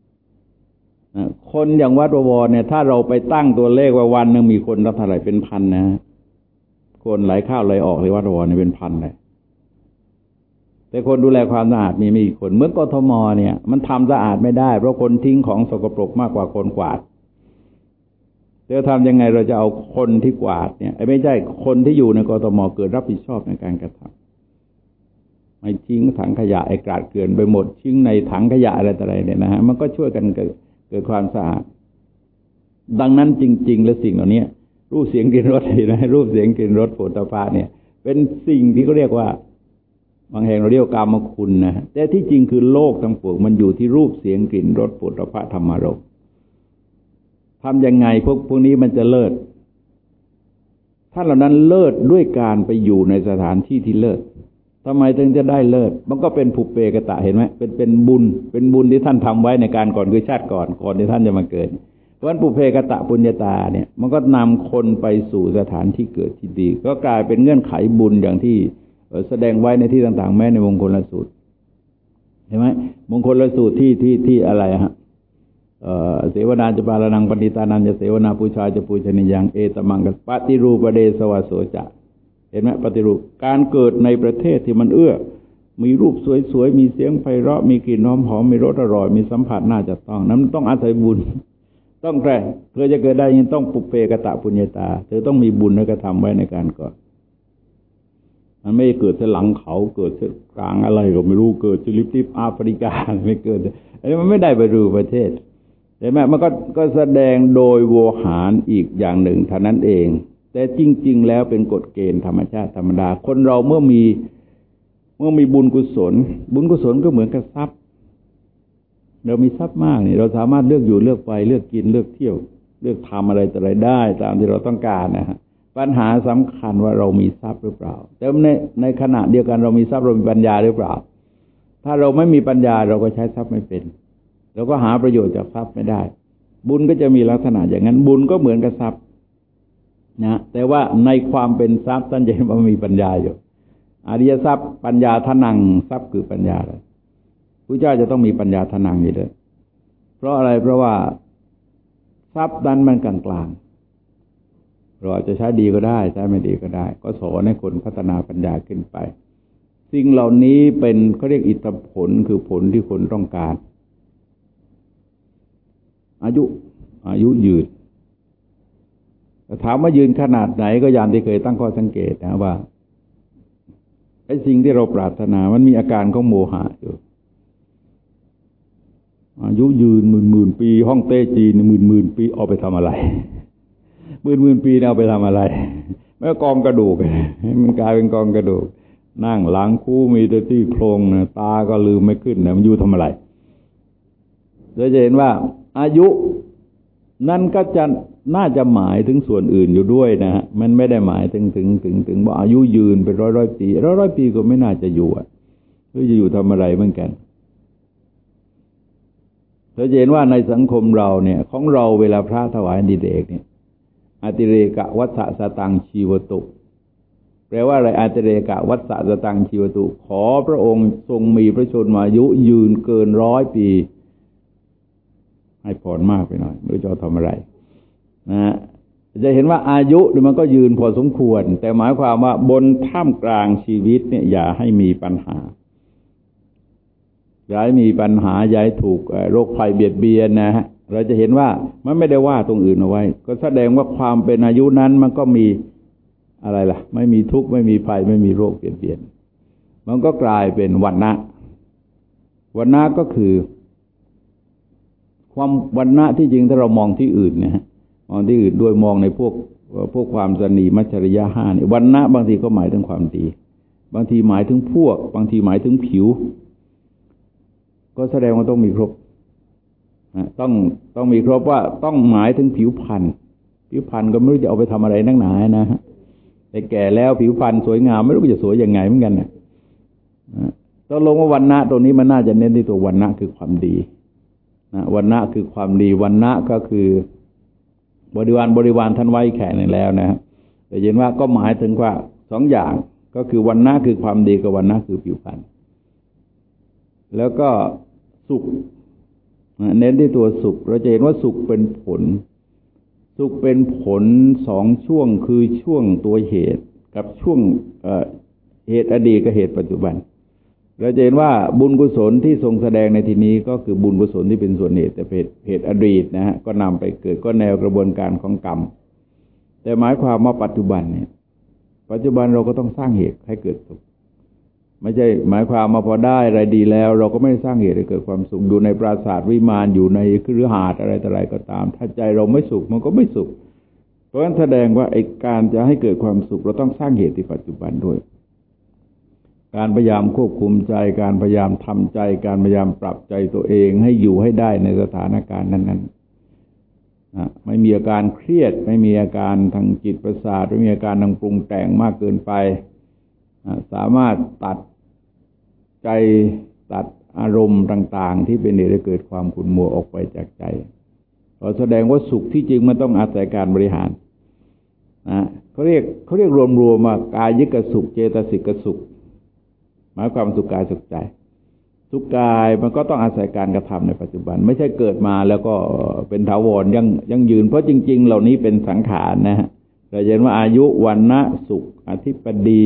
คนอย่างวัดบวรเนี่ยถ้าเราไปตั้งตัวเลขว่าวันนึงมีคนรับเท่าไหร่เป็นพันนะคนไหลเข้าไหลออกในวัดบวรเนี่ยเป็นพันเลยแต่คนดูแลความสะอาดมีไม่กี่คนเมื่อกทมเนี่ยมันทำสะอาดไม่ได้เพราะคนทิ้งของสกปรกมากกว่าคนกวาดจะทำยังไงเราจะเอาคนที่กวาดเนี่ยไม่ใช่คนที่อยู่ในกทมเกิดรับผิดชอบในการกระทำไม่ทิ้งถังขยะไอ้กราดเกลื่อนไปหมดทิ้งในถังขยะอะไรต่ออะไรเนี่ยนะฮะมันก็ช่วยกันเกิดเกิดความสะอาดดังนั้นจริงๆและสิ่งเหล่านี้รูปเสียงกลิ่นรสนะรูปเสียงกลิ่นรสโผฏฐัพพะเนี่ยเป็นสิ่งที่เขาเรียกว่าบางแห่งเราเรียกกามคุณนะแต่ที่จริงคือโลกทั้งปวงมันอยู่ที่รูปเสียงกลิ่นรสโผฏฐัพพะธรรมารมณ์ทำยังไงพวกพวกนี้มันจะเลิศท่านเหล่านั้นเลิศด้วยการไปอยู่ในสถานที่ที่เลิศทำไมถึงจะได้เลิศมันก็เป็นภุเพกตะเห็นไหมเป็นเป็นบุญเป็นบุญที่ท่านทำไว้ในการก่อนคือชาติก่อนก่อนที่ท่านจะมาเกิดเพราะฉะนั้นภุเพกตะปุญญาตาเนี่ยมันก็นำคนไปสู่สถานที่เกิดที่ดีก็กลายเป็นเงื่อนไขบุญอย่างที่แสดงไว้ในที่ต่างๆแม้ในมงคลสูตรเห็นไหมมงคลสูตรที่ที่ที่อะไรฮะเสวนาจะปาลนังปณิตานันจะเสวนาปูชาจะปูชนียังเอตมังกัสปฏิรูปเดสวะโสจะเห็นไหมปฏิรูปการเกิดในประเทศที่มันเอื้อมีรูปสวยๆมีเสียงไพเราะมีกลิ่นหอมๆมีรสอร่อยมีสัมผัสน่าจะต้องนั้นต้องอาศัยบุญต้องแกร่เธอจะเกิดได้ยังต้องปุเพกตะปุญญาตาเธอต้องมีบุญและกระทำไว้ในการก่อนมันไม่เกิดที่หลังเขาเกิดที่กลางอะไรก็ไม่รู้เกิดที่ลิปติปแอฟริกาไม่เกิดอันนี้มันไม่ได้ไปดูประเทศเห็นไหมมันก็ก็แสดงโดยโวหารอีกอย่างหนึ่งเท่านั้นเองแต่จริงๆแล้วเป็นกฎเกณฑ์ธรรมชาติธรรมดาคนเราเมื่อมีเมื่อมีบุญกุศลบุญกุศลก็เหมือนกับทรัพย์เรามีทรัพย์มากนี่เราสามารถเลือกอยู่เลือกไปเลือกกินเลือกเที่ยวเลือกทำอะไรต่ออะไรได้ตามที่เราต้องการนะฮะปัญหาสำคัญว่าเรามีทรัพย์หรือเปล่าแต่ในในขณะเดียวกันเรามีทรัพย์เรามีปัญญาหรือเปล่าถ้าเราไม่มีปัญญาเราก็ใช้ทรัพย์ไม่เป็นเราก็หาประโยชน์จากทรัพย์ไม่ได้บุญก็จะมีลักษณะอย่างนั้นบุญก็เหมือนกับทรัพย์นะแต่ว่าในความเป็นทรัพย์ท่านจะเห็นว่ามีปัญญาอยู่อริยทรัพย์ปัญญาทนังทรัพย์คือปัญญาเลยพระเจ้าจะต้องมีปัญญาทนังนี่เลยเพราะอะไรเพราะว่าทรัพย์นั้นมันกลางๆเราอาจจะใช้ดีก็ได้ใช้ไม่ดีก็ได้ก็สอนให้คนพัฒนาปัญญาขึ้นไปสิ่งเหล่านี้เป็นเขาเรียกอิทธิผลคือผลที่คนต้องการอายุอายุยืนถามว่ายืนขนาดไหนก็อย่างที่เคยตั้งข้อสังเกตนะว่าไอ้สิ่งที่เราปรารถนามันมีอาการของโมหะอยู่อายุยืนหมื่นหมื่นปีห้องเต้จีนหมื่นหมื่นปีเอาไปทำอะไรหมื่นหมื่นปีเอาไปทำอะไรไม่กองกระดูกมันกลายเป็นกองกระดูกนั่งหลังคู่มีแต่ที่โครงนะตาก็ลืมไม่ขึ้นนะมันอยู่ทำอะไรเราจะเห็นว่าอายุนั่นก็จะน่าจะหมายถึงส่วนอื่นอยู่ด้วยนะฮะมันไม่ได้หมายถึงถึงถึงถึงว่าอายุยืนเป็นร้อยร้อยปีร้อยร้อยปีก็ไม่น่าจะอยู่อ่ะหรือจะอยู่ทำอะไรเหมือนกันเราจะเห็นว่าในสังคมเราเนี่ยของเราเวลาพระถวายดิเรกเนี่ยอติเรกะวัฏสตังชีวตุแปลว่าอะไรอติเรกะวัฏสตังชีวตุขอพระองค์ทรงมีพระชนมายุยืนเกินร้อยปีให้พรมากไปหน่อยไม่รู้จะทำอะไรนะฮะจะเห็นว่าอายุมันก็ยืนพอสมควรแต่หมายความว่าบนท่ามกลางชีวิตเนี่ยอย่าให้มีปัญหาอย่าให้มีปัญหาอย่าให้ถูกโรคภัยเบียดเบียนนะฮะเราจะเห็นว่ามันไม่ได้ว่าตรงอื่นเอาไว้ก็แสดงว่าความเป็นอายุนั้นมันก็มีอะไรล่ะไม่มีทุกข์ไม่มีภัยไม่มีโรคเบียดเบียนมันก็กลายเป็นวรรณะวรรณะก็คือความวรรณะที่จริงถ้าเรามองที่อื่นนะฮะมองที่อื่นด้วยมองในพวกพวกความสนีมัจฉริยะห้าเนี่ยวรรณะบางทีก็หมายถึงความดีบางทีหมายถึงพวกบางทีหมายถึงผิวก็แสดงว่าต้องมีครบต้องต้องมีครบว่าต้องหมายถึงผิวพรรณผิวพรรณก็ไม่รู้จะเอาไปทำอะไรนักหนานะฮะแต่แก่แล้วผิวพรรณสวยงามไม่รู้จะสวยยังไงเหมือนกันนะต้องลงว่าวรรณะตรงนี้มันน่าจะเน้นที่ตัววรรณะคือความดีนะวรรณะคือความดีวรรณะก็คือบริวารบริวารท่านไว้แข่งแล้วนะแต่เห็นว่าก็หมายถึงว่าสองอย่างก็คือวรรณะคือความดีกับวรรณะคือผิวพรรณแล้วก็สุขเน้นที่ตัวสุขเราจะเห็นว่าสุขเป็นผลสุขเป็นผลสองช่วงคือช่วงตัวเหตุกับช่วงเอ่อเหตุอดีตกับเหตุปัจจุบันเราจะเห็นว่าบุญกุศลที่ทรงแสดงในที่นี้ก็คือบุญกุศลที่เป็นส่วนเหตุแต่เหตุเหตุอดีตนะฮะก็นำไปเกิดก็แนวกระบวนการของกรรมแต่หมายความว่าปัจจุบันเนี่ยปัจจุบันเราก็ต้องสร้างเหตุให้เกิดสุขไม่ใช่หมายความมาพอได้อะไรดีแล้วเราก็ไม่ได้สร้างเหตุให้เกิดความสุขอยู่ในปราสาทวิมานอยู่ในคฤหาสน์อะไรต่ออะไรก็ตามถ้าใจเราไม่สุขมันก็ไม่สุขเพราะฉะนั้นแสดงว่าไอ้การจะให้เกิดความสุขเราต้องสร้างเหตุที่ปัจจุบันด้วยการพยายามควบคุมใจการพยายามทำใจการพยายามปรับใจตัวเองให้อยู่ให้ได้ในสถานการณ์นั้นๆนะไม่มีอาการเครียดไม่มีอาการทางจิตประสาทไม่มีอาการทางปรุงแต่งมากเกินไปนะสามารถตัดใจตัดอารมณ์ต่างๆที่เป็นเหตุให้เกิดความขุ่นมัวออกไปจากใจก็แสดงว่าสุขที่จริงมันต้องอาศัยการบริหารนะเขาเรียกเขาเรียกรวมๆว่ากายยิกสุขเจตสิกสุขหมายความสุขกายสุขใจสุขกายมันก็ต้องอาศัยการกระทำในปัจจุบันไม่ใช่เกิดมาแล้วก็เป็นถาวรยังยังยืนเพราะจริงๆเหล่านี้เป็นสังขารนะฮะเราเห็นว่าอายุวรรณะสุขอธิปดี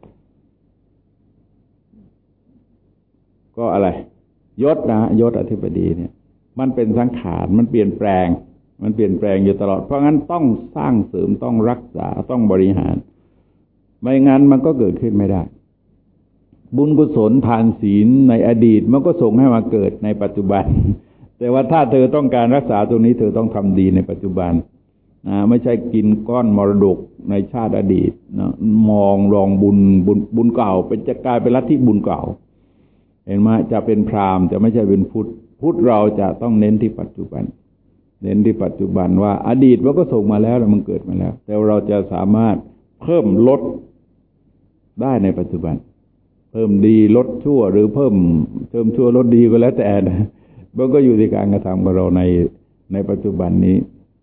ก็อะไรยศนะยศอธิปดีเนี่ยมันเป็นสังขารมันเปลี่ยนแปลงมันเปลี่ยนแปลงอยู่ตลอดเพราะงั้นต้องสร้างเสริมต้องรักษาต้องบริหารไม่งั้นมันก็เกิดขึ้นไม่ได้บุญกุศลทานศีลในอดีตมันก็ส่งให้มาเกิดในปัจจุบันแต่ว่าถ้าเธอต้องการรักษาตรงนี้เธอต้องทำดีในปัจจุบันนะไม่ใช่กินก้อนมรดกในชาติอดีตนะมองรองบุญบุญบุญเก่าเป็นจะกลายเป็นลัทธิบุญเก่าเห็นไหมจะเป็นพราหมณ์จะไม่ใช่เป็นพุทธพุทธเราจะต้องเน้นที่ปัจจุบันเน้นที่ปัจจุบันว่าอดีตมันก็ส่งมาแล้วแล้วมันเกิดมาแล้วแต่เราจะสามารถเพิ่มลดได้ในปัจจุบันเพิ่มดีลดชั่วหรือเพิ่มเพิ่มชั่วลดดีก็แล้วแต่นะมันก็อยู่ที่การกระทำของเราในในปัจจุบันนี้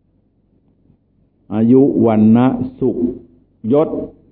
อายุวรรณะสุขยศ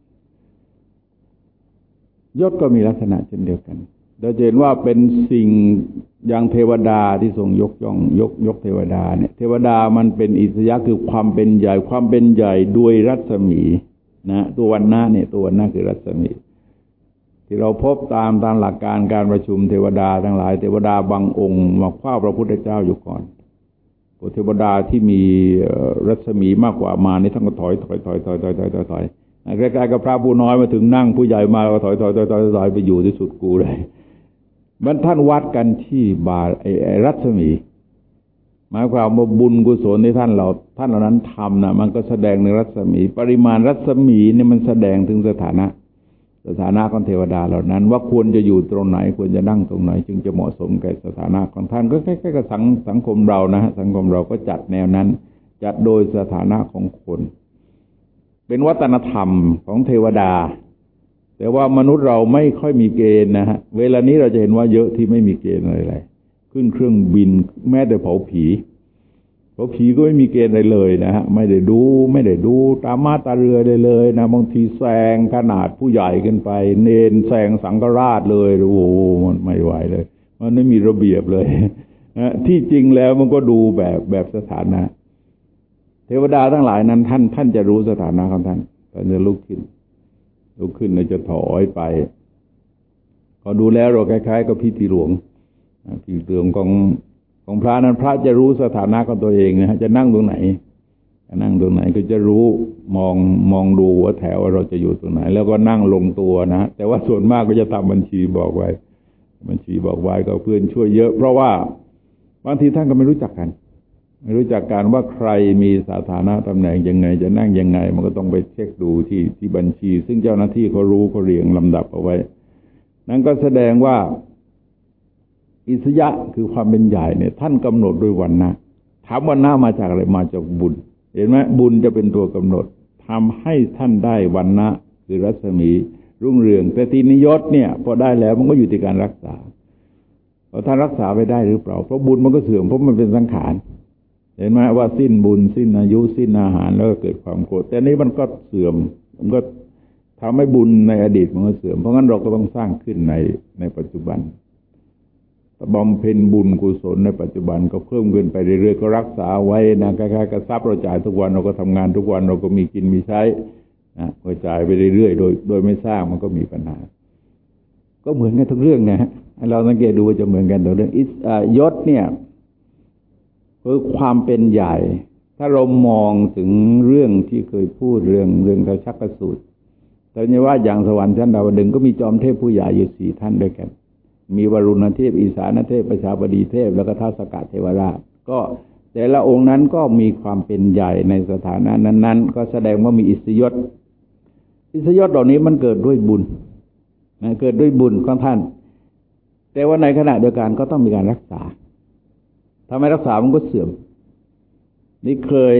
ยศก็มีลักษณะเช่นเดียวกันเราเห็นว่าเป็นสิ่งอย่างเทวดาที่ทรงยกย่องยกยกเทวดาเนี่ยเทวดามันเป็นอิสยะคือความเป็นใหญ่ความเป็นใหญ่ด้วยรัศมีนะตัววรรณะเนี่ยตัววรรณะคือรัศมีที่เราพบตามตามหลักการการประชุมเทวดาทั้งหลายเทวดาบางองค์มาคว้าพระพุทธเจ้าอยู่ก่อนตัวเทวดาที่มีรัศมีมากกว่ามานี่ท่านก็ถอยถอยถอยถอยถอยถอยถอยถอยใกล้ๆกับพระผู้น้อยมาถึงนั่งผู้ใหญ่มาก็ถอยถอยถอยถอยถอยไปอยู่ที่สุดกูเลยมันท่านวัดกันที่บาไอ้รัศมีหมายความว่าบุญกุศลที่ท่านเราท่านเหล่านั้นทำนะมันก็แสดงในรัศมีปริมาณรัศมีเนี่ยมันแสดงถึงสถานะสถานะของเทวดาเหล่านั้นว่าควรจะอยู่ตรงไหนควรจะนั่งตรงไหนจึงจะเหมาะสมกับสถานะของท่านก็คล้ายๆกับสังสังคมเรานะฮะสังคมเราก็จัดแนวนั้นจัดโดยสถานะของคนเป็นวัฒนธรรมของเทวดาแต่ว่ามนุษย์เราไม่ค่อยมีเกณฑ์นะฮะเวลานี้เราจะเห็นว่าเยอะที่ไม่มีเกณฑ์อะไรๆขึ้นเครื่องบินแม้แต่เผาผีเผาผีก็ไม่มีเกณฑ์อะไรเลยนะฮะไม่ได้ดูไม่ได้ดูตามมาตาเรือเลยเลยนะบางทีแซงขนาดผู้ใหญ่ขึ้นไปเนนแซงสังฆราชเลยโอ้โหมันไม่ไหวเลยมันไม่มีระเบียบเลยนะที่จริงแล้วมันก็ดูแบบแบบสถานะเทวดาทั้งหลายนั้นท่านท่านจะรู้สถานะของท่านท่านจะลุกขึ้นลุกขึ้นแล้วจะถอยไปก็ดูแล้วเราคล้ายๆกับพิธีหลวงพิธีหลวงของของพระนั้นพระจะรู้สถานะของตัวเองนะฮะจะนั่งตรงไหนนั่งตรงไหนก็จะรู้มองมองดูว่าแถวเราจะอยู่ตรงไหนแล้วก็นั่งลงตัวนะแต่ว่าส่วนมากก็จะทำบัญชีบอกไว้บัญชีบอกไว้ก็เพื่อนช่วยเยอะเพราะว่าบางทีท่านก็ไม่รู้จักกันไม่รู้จักกันว่าใครมีสถานะตำแหน่งยังไงจะนั่งยังไงมันก็ต้องไปเช็คดูที่ที่บัญชีซึ่งเจ้าหน้าที่เขารู้เขาเรียงลำดับเอาไว้นั่นก็แสดงว่าอิสยะคือความเป็นใหญ่เนี่ยท่านกำหนดด้วยวรรณะถามวรรณะมาจากอะไรมาจากบุญเห็นไหมบุญจะเป็นตัวกำหนดทำให้ท่านได้วรรณะคือรัศมีรุ่งเรืองแต่ทีนิยศเนี่ยพอได้แล้วมันก็อยู่ที่การรักษาพอท่านรักษาไปได้หรือเปล่าเพราะบุญมันก็เสื่อมเพราะมันเป็นสังขารเห็นไหมว่าสิ้นบุญสิ้นอายุสิ้นอาหารแล้วก็เกิดความโกรธแต่นี้มันก็เสื่อมมันก็ทำให้บุญในอดีตมันก็เสื่อมเพราะงั้นเราก็ต้องสร้างขึ้นในในปัจจุบันบำเพ็ญบุญกุศลในปัจจุบันก็เพิ่มขึ้นไปเรื่อยๆก็รักษาไว้นะคล้ายๆกับทรัพย์เราจ่ายทุกวันเราก็ทำงานทุกวันเราก็มีกินมีใช้นะก็จ่ายไปเรื่อยๆโดยโดยไม่สร้างมันก็มีปัญหาก็เหมือนกันทุกเรื่องนะฮะเราสังเกตดูว่าจะเหมือนกันทุกเรื่องยศเนี่ยคือความเป็นใหญ่ถ้าเรามองถึงเรื่องที่เคยพูดเรื่องเรื่องพระชักกสูตรแต่เนี่ยว่าอย่างสวรรค์ชั้นดาวดึงส์ก็มีจอมเทพผู้ใหญ่อยู่สี่ท่านด้วยกันมีวรุณเทพอีสานเทพประชาบดีเทพแล้วก็ท้าวสกัดเทวราชก็แต่ละองค์นั้นก็มีความเป็นใหญ่ในสถานะนั้นๆก็แสดงว่ามีอิสยศอิสยศเหล่านี้มันเกิดด้วยบุญนะเกิดด้วยบุญของท่านแต่ว่าในขณะเดียวกันก็ต้องมีการรักษาถ้าไม่รักษามันก็เสื่อมนี่เคย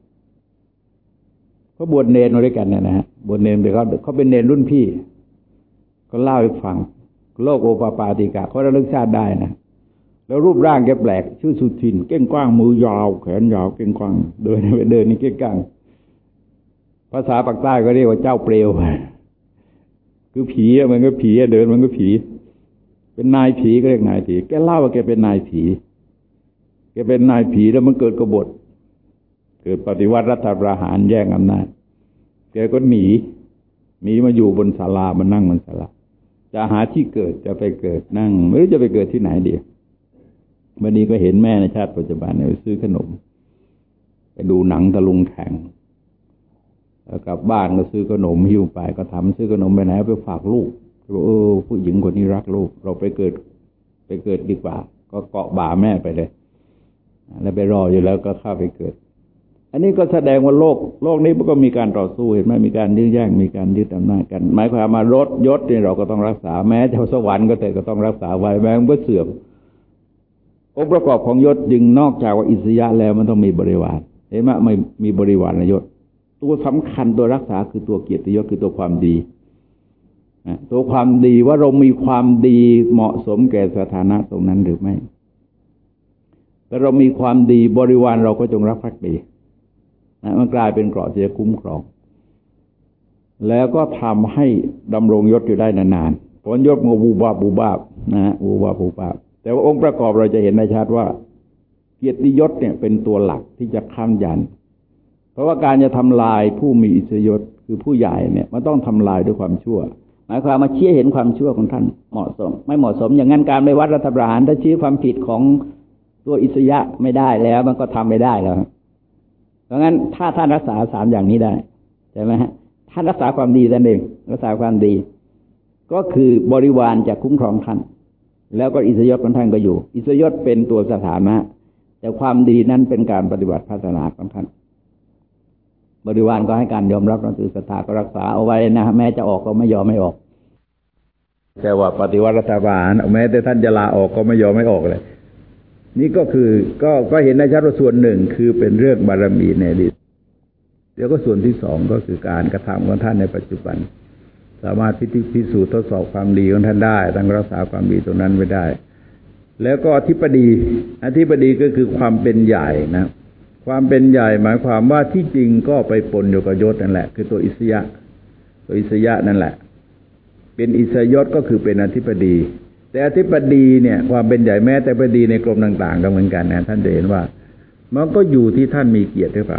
เขาบวชเนรด้วยกันเนี่ยนะฮะบวชเนรไปเขาเขาเป็นเนรรุ่นพี่ก็เล่าให้ฟังโลกโอปปาติกะเขาระลึกชาติได้นะแล้วรูปร่างแกแปลกชื่อสุทินเก้งกว้างมือยาวแขนยาวเก้งกว้างเดินไปเดินนี่เก้งกว้างภาษาปากใต้ก็เรียกว่าเจ้าเปลวคือผีมันก็ผีเดินมันก็ผีเป็นนายผีก็เรียกนายผีแกเล่าว่าแกเป็นนายผีแกเป็นนายผีแล้วมันเกิดกบฏเกิดปฏิวัติรัฐประหารแย่งอำนาจแกก็หนีหนีมาอยู่บนศาลามานั่งบนศาลาจะหาที่เกิดจะไปเกิดนั่งไม่รู้จะไปเกิดที่ไหนดีวันนี้ก็เห็นแม่ในชาติปัจจุบันเนี่ยไปซื้อขนมไปดูหนังตะลุงแข่งแล้วกลับบ้านก็ซื้อขนมหิ้วไปก็ทำซื้อขนมไปไหนไปฝากลูกบอกเออผู้หญิงคนนี้รักลูกเราไปเกิดไปเกิดดีกว่าก็เกาะบ่าแม่ไปเลยแล้วไปรออยู่แล้วก็เข้าไปเกิดอันนี้ก็แสดงว่าโลกโลกนี้มันก็มีการต่อสู้เห็นไหมมีการยื้อแย่งมีการยึดอำนาจกันหมายความว่ารถยศนี่เราก็ต้องรักษาแม้จะสวรรค์ก็แต่ก็ต้องรักษาไว้แม้มันก็เสื่อมองค์ประกอบของยศจึงนอกจากว่าอิสยะแล้วมันต้องมีบริวารเห็นไหมไม่มีบริวารในยศตัวสำคัญตัวรักษาคือตัวเกียรติยศคือตัวความดีตัวความดีว่าเรามีความดีเหมาะสมแก่สถานะตรงนั้นหรือไม่แต่เรามีความดีบริวารเราก็จงรักภักดีนะมันกลายเป็นเกราะที่จะคุ้มครองแล้วก็ทำให้ดำรงยศอยู่ได้นานๆผลยศมันบูบาบูบาบนะฮะบูบาบูบาบแต่ว่าองค์ประกอบเราจะเห็นได้ชัดว่าเกียรติยศเนี่ยเป็นตัวหลักที่จะค้ำยันเพราะว่าการจะทำลายผู้มีอิสยศคือผู้ใหญ่เนี่ยมันต้องทำลายด้วยความชั่วหมายความมาชี้เห็นความชั่วของท่านเหมาะสมไม่เหมาะสมอย่างนั้นการไปวัดรัฐประหารถ้าชี้ความผิดของตัวอิสยะไม่ได้แล้วมันก็ทำไม่ได้แล้วเพราะงั้นถ้าท่านรักษาสามอย่างนี้ได้ใช่ไหมฮะท่านรักษาความดีนั่นเองรักษาความดีก็คือบริวารจะคุ้มครองท่านแล้วก็อิสยศของท่านก็อยู่อิสยศเป็นตัวสถานะแต่ความดีนั้นเป็นการปฏิบัติศาสนาของท่านบริวารก็ให้การยอมรับนับถือศรัทธาก็รักษาเอาไว้นะแม้จะออกก็ไม่ยอมไม่ออกแต่ว่าปฏิวัติรัฐประหารแม้แต่ท่านจะลาออกก็ไม่ยอมไม่ออกเลยนี่ก็คือก็ก็เห็นได้ชัดว่าส่วนหนึ่งคือเป็นเรื่องบารมีในอดีตเดี๋ยวก็ส่วนที่สองก็คือการกระทำของท่านในปัจจุบันสามารถพิสูจน์ทดสอบความดีของท่านได้ทั้งรักษาความดีตรงนั้นไว้ได้แล้วก็อธิปดีอธิปดีก็คือความเป็นใหญ่นะความเป็นใหญ่หมายความว่าที่จริงก็ไปปนอยู่กับยศนั่นแหละคือตัวอิสยะตัวอิสยะนั่นแหละเป็นอิสยศก็คือเป็นอธิปดีแต่อธิปดีเนี่ยความเป็นใหญ่แม้แต่อธิปดีในกรมต่างๆก็เหมือนกันนะท่านจะเห็นว่ามันก็อยู่ที่ท่านมีเกียรติหรือเปล่า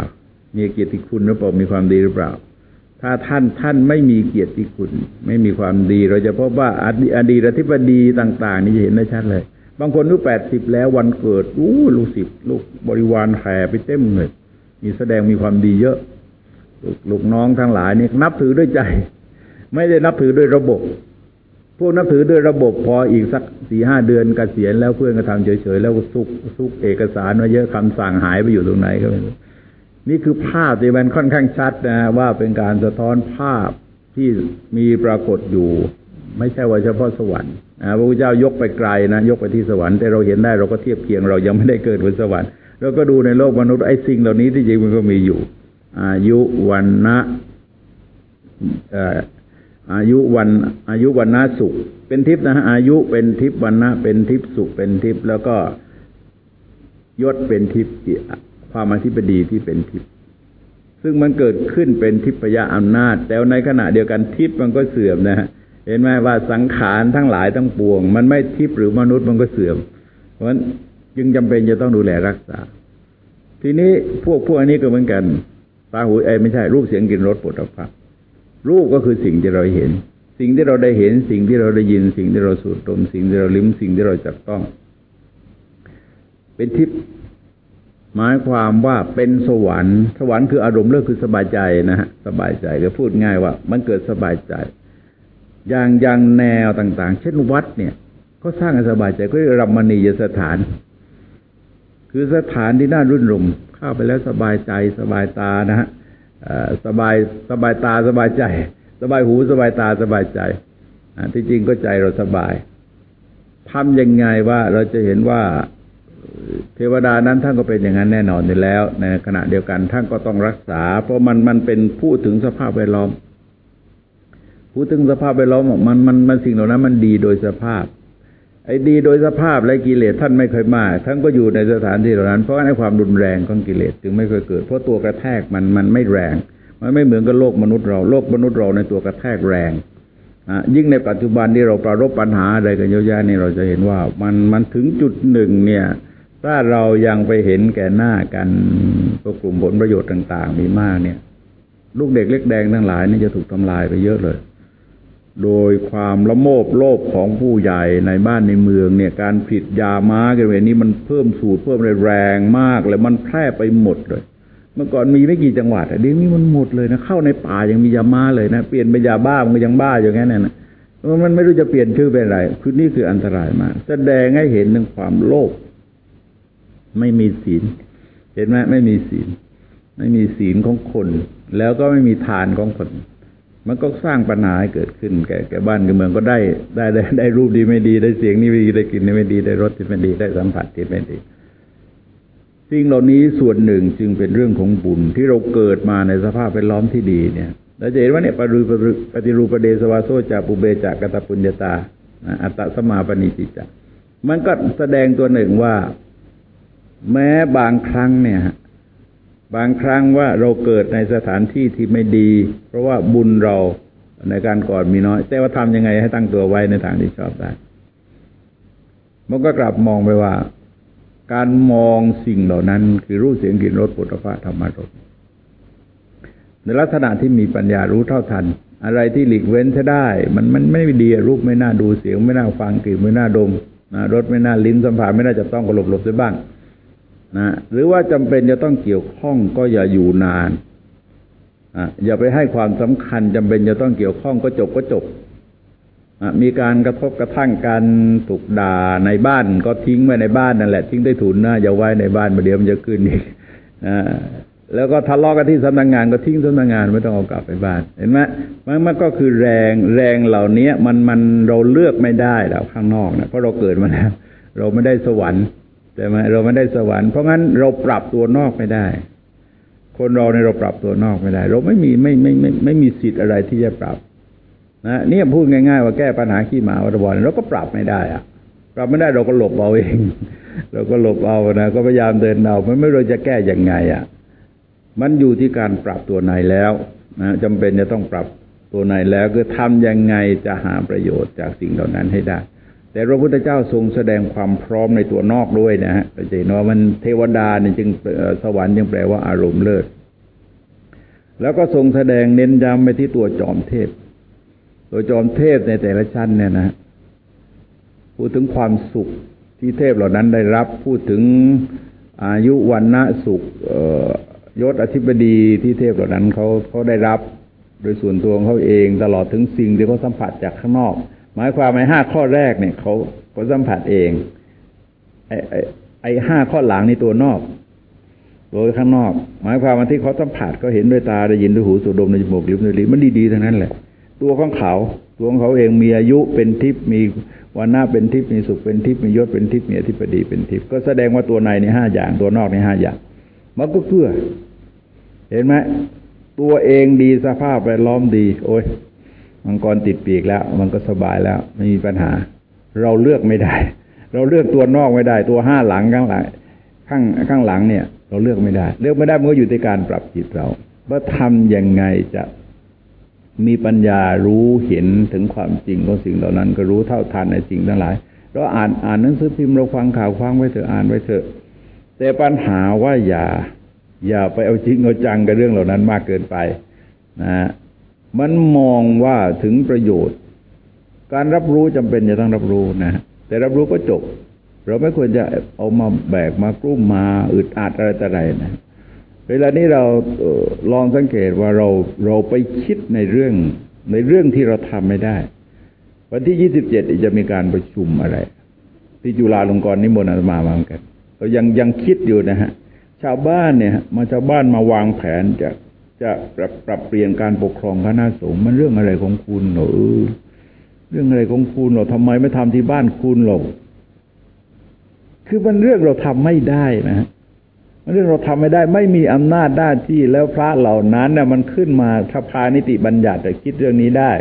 มีเกียรติคุณหรือเปล่ามีความดีหรือเปล่าถ้าท่านท่านไม่มีเกียรติคุณไม่มีความดีเราจะพบว่าอดีตอธิบดีต่างๆนี่จะเห็นได้ชัดเลยบางคนอายุแปดสิบแล้ววันเกิดอู้ลูกศิษย์ลูกบริวารแห่ไปเต็มเลยมีแสดงมีความดีเยอะลูกลูกน้องทั้งหลายนี่นับถือด้วยใจไม่ได้นับถือด้วยระบบพวกนับถือด้วยระบบพออีกสักสี่ห้าเดือนเกษียณแล้วเพื่อนก็ทำเฉยๆแล้วก็ซุกซุกเอกสารมาเยอะคำสั่งหายไปอยู่ตรงไหนก็ไม่รู้นี่คือภาพที่มันค่อนข้างชัดนะว่าเป็นการสะท้อนภาพที่มีปรากฏอยู่ไม่ใช่ว่าเฉพาะสวรรค์พระพุทธเจ้ายกไปไกลนะยกไปที่สวรรค์แต่เราเห็นได้เราก็เทียบเคียงเรายังไม่ได้เกิดบนสวรรค์เราก็ดูในโลกมนุษย์ไอ้สิ่งเหล่านี้ที่จริงมันก็มีอยู่อายุวันนะอายุวันอายุวันนะสุขเป็นทิพย์นะฮะอายุเป็นทิพย์วันนะเป็นทิพย์สุขเป็นทิพย์แล้วก็ยศเป็นทิพย์ความอธิบดีที่เป็นทิพย์ซึ่งมันเกิดขึ้นเป็นทิพยอำนาจแต่ในขณะเดียวกันทิพย์มันก็เสื่อมนะฮะเห็นไหมว่าสังขารทั้งหลายทั้งปวงมันไม่ทิพย์หรือมนุษย์มันก็เสื่อมเพราะฉะนั้นจึงจำเป็นจะต้องดูแลรักษาทีนี้พวกพวกอันนี้ก็เหมือนกันตาหูเอ้ไม่ใช่รูปเสียงกลิ่นรสโผฏฐัพพะรูปก็คือสิ่งที่เราเห็นสิ่งที่เราได้เห็นสิ่งที่เราได้ยินสิ่งที่เราสูดดมสิ่งที่เราลิ้มสิ่งที่เราจับต้องเป็นทิพย์หมายความว่าเป็นสวรรค์สวรรค์คืออารมณ์เลิศคือสบายใจนะฮะสบายใจก็พูดง่ายว่ามันเกิดสบายใจอย่างอย่างแนวต่างๆเช่นวัดเนี่ยก็สร้างให้สบายใจก็เรียกรัมมณียสถานคือสถานที่น่ารื่นรมย์เข้าไปแล้วสบายใจสบายตานะฮะสบายสบายตาสบายใจสบายหูสบายตาสบายใจที่จริงก็ใจเราสบายทำยังไงว่าเราจะเห็นว่าเทวดานั้นท่านก็เป็นอย่างนั้นแน่นอนอยู่แล้วในขณะเดียวกันท่านก็ต้องรักษาเพราะมันมันเป็นพูดถึงสภาพแวดล้อมพูดถึงสภาพแวดล้อมมันมันมันสิ่งเหล่านั้นมันดีโดยสภาพไอ้ดีโดยสภาพและกิเลสท่านไม่เคยมากท่านก็อยู่ในสถานที่เหล่านั้นเพราะในความรุนแรงของกิเลสจึงไม่เคยเกิดเพราะตัวกระแทกมันมันไม่แรงมันไม่เหมือนกับโลกมนุษย์เราโลกมนุษย์เราในตัวกระแทกแรงอ่ะยิ่งในปัจจุบันที่เราประรบปัญหาอะไรกันเยอะแยะนี่เราจะเห็นว่ามันมันถึงจุดหนึ่งเนี่ยถ้าเรายังไปเห็นแก่หน้ากันตัวกลุ่มผลประโยชน์ต่างๆมีมากเนี่ยลูกเด็กเล็กแดงทั้งหลายนี่จะถูกทำลายไปเยอะเลยโดยความละโมบโลภของผู้ใหญ่ในบ้านในเมืองเนี่ยการผลิตยาม้ากันเวลานี้มันเพิ่มสูตรเพิ่มแรงมากเลยมันแพร่ไปหมดเลยเมื่อก่อนมีไม่กี่จังหวัดเดี๋ยวนี้มันหมดเลยนะเข้าในป่ายังมียาม้าเลยนะเปลี่ยนเป็นยาบ้ามันก็ยังบ้าอยู่แค่นั้นนะมันไม่รู้จะเปลี่ยนชื่อเป็นอะไรคือนี่คืออันตรายมากแสดงให้เห็นถึงความโลภไม่มีศีลเห็นไหมไม่มีศีลไม่มีศีลของคนแล้วก็ไม่มีทานของคนมันก็สร้างปัญหาให้เกิดขึ้นแก่แก่บ้านแก่เมืองก็ได้ได้ได้ได้รูปดีไม่ดีได้เสียงนี่ไม่ดีได้กลิ่นนี่ไม่ดีได้รสที่ไม่ดีได้สัมผัสที่ไม่ดีสิ่งเหล่านี้ส่วนหนึ่งจึงเป็นเรื่องของบุญที่เราเกิดมาในสภาพแวดล้อมที่ดีเนี่ยเราจะเห็นว่าเนี่ยปฏิรูปปฏิรูปเดสวาโซจาปุเบจักกตปุญญาตาอัตตสมาปณิจิจามันก็แสดงตัวหนึ่งว่าแม้บางครั้งเนี่ยบางครั้งว่าเราเกิดในสถานที่ที่ไม่ดีเพราะว่าบุญเราในการก่อนมีน้อยแต่ว่าทำยังไงให้ตั้งตัวไว้ในทางที่ชอบได้มันก็กลับมองไปว่าการมองสิ่งเหล่านั้นคือรูปเสียงกลิ่นรสโผฏฐัพพะธรรมารสในลักษณะที่มีปัญญารู้เท่าทันอะไรที่หลีกเว้นจะได้มันมันไม่ดีรูปไม่น่าดูเสียงไม่น่าฟังกลิ่นไม่น่าดมนะรสไม่น่าลิ้นสัมผัสไม่น่าจะต้องก็หลบหลบไปบ้างนะหรือว่าจำเป็นจะต้องเกี่ยวข้องก็อย่าอยู่นานอ่ะอย่าไปให้ความสำคัญจำเป็นจะต้องเกี่ยวข้องก็จบก็จบอ่ะมีการกระทบกระทั่งกันถูกด่าในบ้านก็ทิ้งไว้ในบ้านนั่นแหละทิ้งได้ถุนนะอย่าไว้ในบ้านเดี๋ยวมันจะขึ้นอีกอ่าแล้วก็ทะเลาะกันที่สำนักงานก็ทิ้งสำนักงานไม่ต้องเอากลับไปบ้านเห็นไหมมันมันก็คือแรงแรงเหล่านี้มันมันเราเลือกไม่ได้แล้วข้างนอกนะเพราะเราเกิดมาแล้วเราไม่ได้สวรรค์แต่ไหมเราไม่ได้สวรรค์เพราะงั้นเราปรับตัวนอกไม่ได้คนเราในเราปรับตัวนอกไม่ได้เราไม่มีไม่ไม่ไม่ไม่มีสิทธิ์อะไรที่จะปรับนะนี่พูดง่ายๆว่าแก้ปัญหาขี้หมาวัฏบอลเราก็ปรับไม่ได้อะปรับไม่ได้เราก็หลบเอาเองเราก็หลบเอานะก็พยายามเดินเอาไม่ไม่รู้จะแก้ยังไงอ่ะมันอยู่ที่การปรับตัวในแล้วนะจำเป็นจะต้องปรับตัวในแล้วคือทำยังไงจะหาประโยชน์จากสิ่งเหล่านั้นให้ได้แต่พระพุทธเจ้าทรงแสดงความพร้อมในตัวนอกด้วยนะฮะจะเห็นว่ามันเทวดาเนี่ยจึงสวรรค์จึงแปลว่าอารมณ์เลิศแล้วก็ทรงแสดงเน้นย้ำไปที่ตัวจอมเทพตัวจอมเทพในแต่ละชั้นเนี่ยนะพูดถึงความสุขที่เทพเหล่านั้นได้รับพูดถึงอายุวันนะสุขยศอธิบดีที่เทพเหล่านั้นเขาเขาได้รับโดยส่วนตัวของเขาเองตลอดถึงสิ่งที่เขาสัมผัสจากข้างนอกหมายความในห้าข้อแรกเนี่ยเขาเขาสัมผัสเองไอ้ไอ้ไอ้ห้าข้อหลังในตัวนอกโดยข้างนอกหมายความว่าที่เขาสัมผัสก็เห็นด้วยตาได้ยินด้วยหูสูดดมด้วยจมูกลิ้มด้วยลิ้นมันดีๆทั้งนั้นแหละตัวของเขาตัวของเขาเองมีอายุเป็นทิพย์มีวันหน้าเป็นทิพย์มีสุขเป็นทิพย์มียศเป็นทิพย์มีอธิปดีเป็นทิพย์ก็แสดงว่าตัวในในห้าอย่างตัวนอกในห้าอย่างมันก็เกื้อเห็นไหมตัวเองดีสภาพแวดล้อมดีโอ้ยมังกรติดปีกแล้วมันก็สบายแล้วไม่มีปัญหาเราเลือกไม่ได้เราเลือกตัวนอกไม่ได้ตัวห้าหลังข้างหลังข้างข้างหลังเนี่ยเราเลือกไม่ได้เลือกไม่ได้มันก็อยู่ในการปรับจิตเราว่าทำยังไงจะมีปัญญารู้เห็นถึงความจริงของสิ่งเหล่านั้นก็รู้เท่าทันในสิ่งทั้งหลายเราอ่านอ่านหนังสือพิมพ์เราฟังข่าวฟังไว้เถอะอ่านไว้เถอะแต่ปัญหาว่าอย่าอย่าไปเอาจริงเอาจังกับเรื่องเหล่านั้นมากเกินไปนะมันมองว่าถึงประโยชน์การรับรู้จำเป็นจะต้องรับรู้นะแต่รับรู้ก็จบเราไม่ควรจะเอามาแบกมากลุ้มมาอึดอัดอะไรต่ออะไรนะเวลานี้เราเอ่อลองสังเกตว่าเราเราไปคิดในเรื่องในเรื่องที่เราทำไม่ได้วันที่ยี่สิบเจ็ดจะมีการประชุมอะไรที่จุฬาลงกรณ์นิมนต์อาตมามาเหมือนกันเรายังยังคิดอยู่นะฮะชาวบ้านเนี่ยมาชาวบ้านมาวางแผนจะจะปรับปรับเปลี่ยนการปกครองคณะสงฆ์มันเรื่องอะไรของคุณเหรอเออเรื่องอะไรของคุณเหรอทำไมไม่ทำที่บ้านคุณหรอกคือมันเรื่องเราทำไม่ได้นะฮะเรื่องเราทำไม่ได้ไม่มีอำนาจหน้าที่แล้วพระเหล่านั้นเนี่ยมันขึ้นมาสภานิติบัญญัติจะคิดเรื่องนี้ได้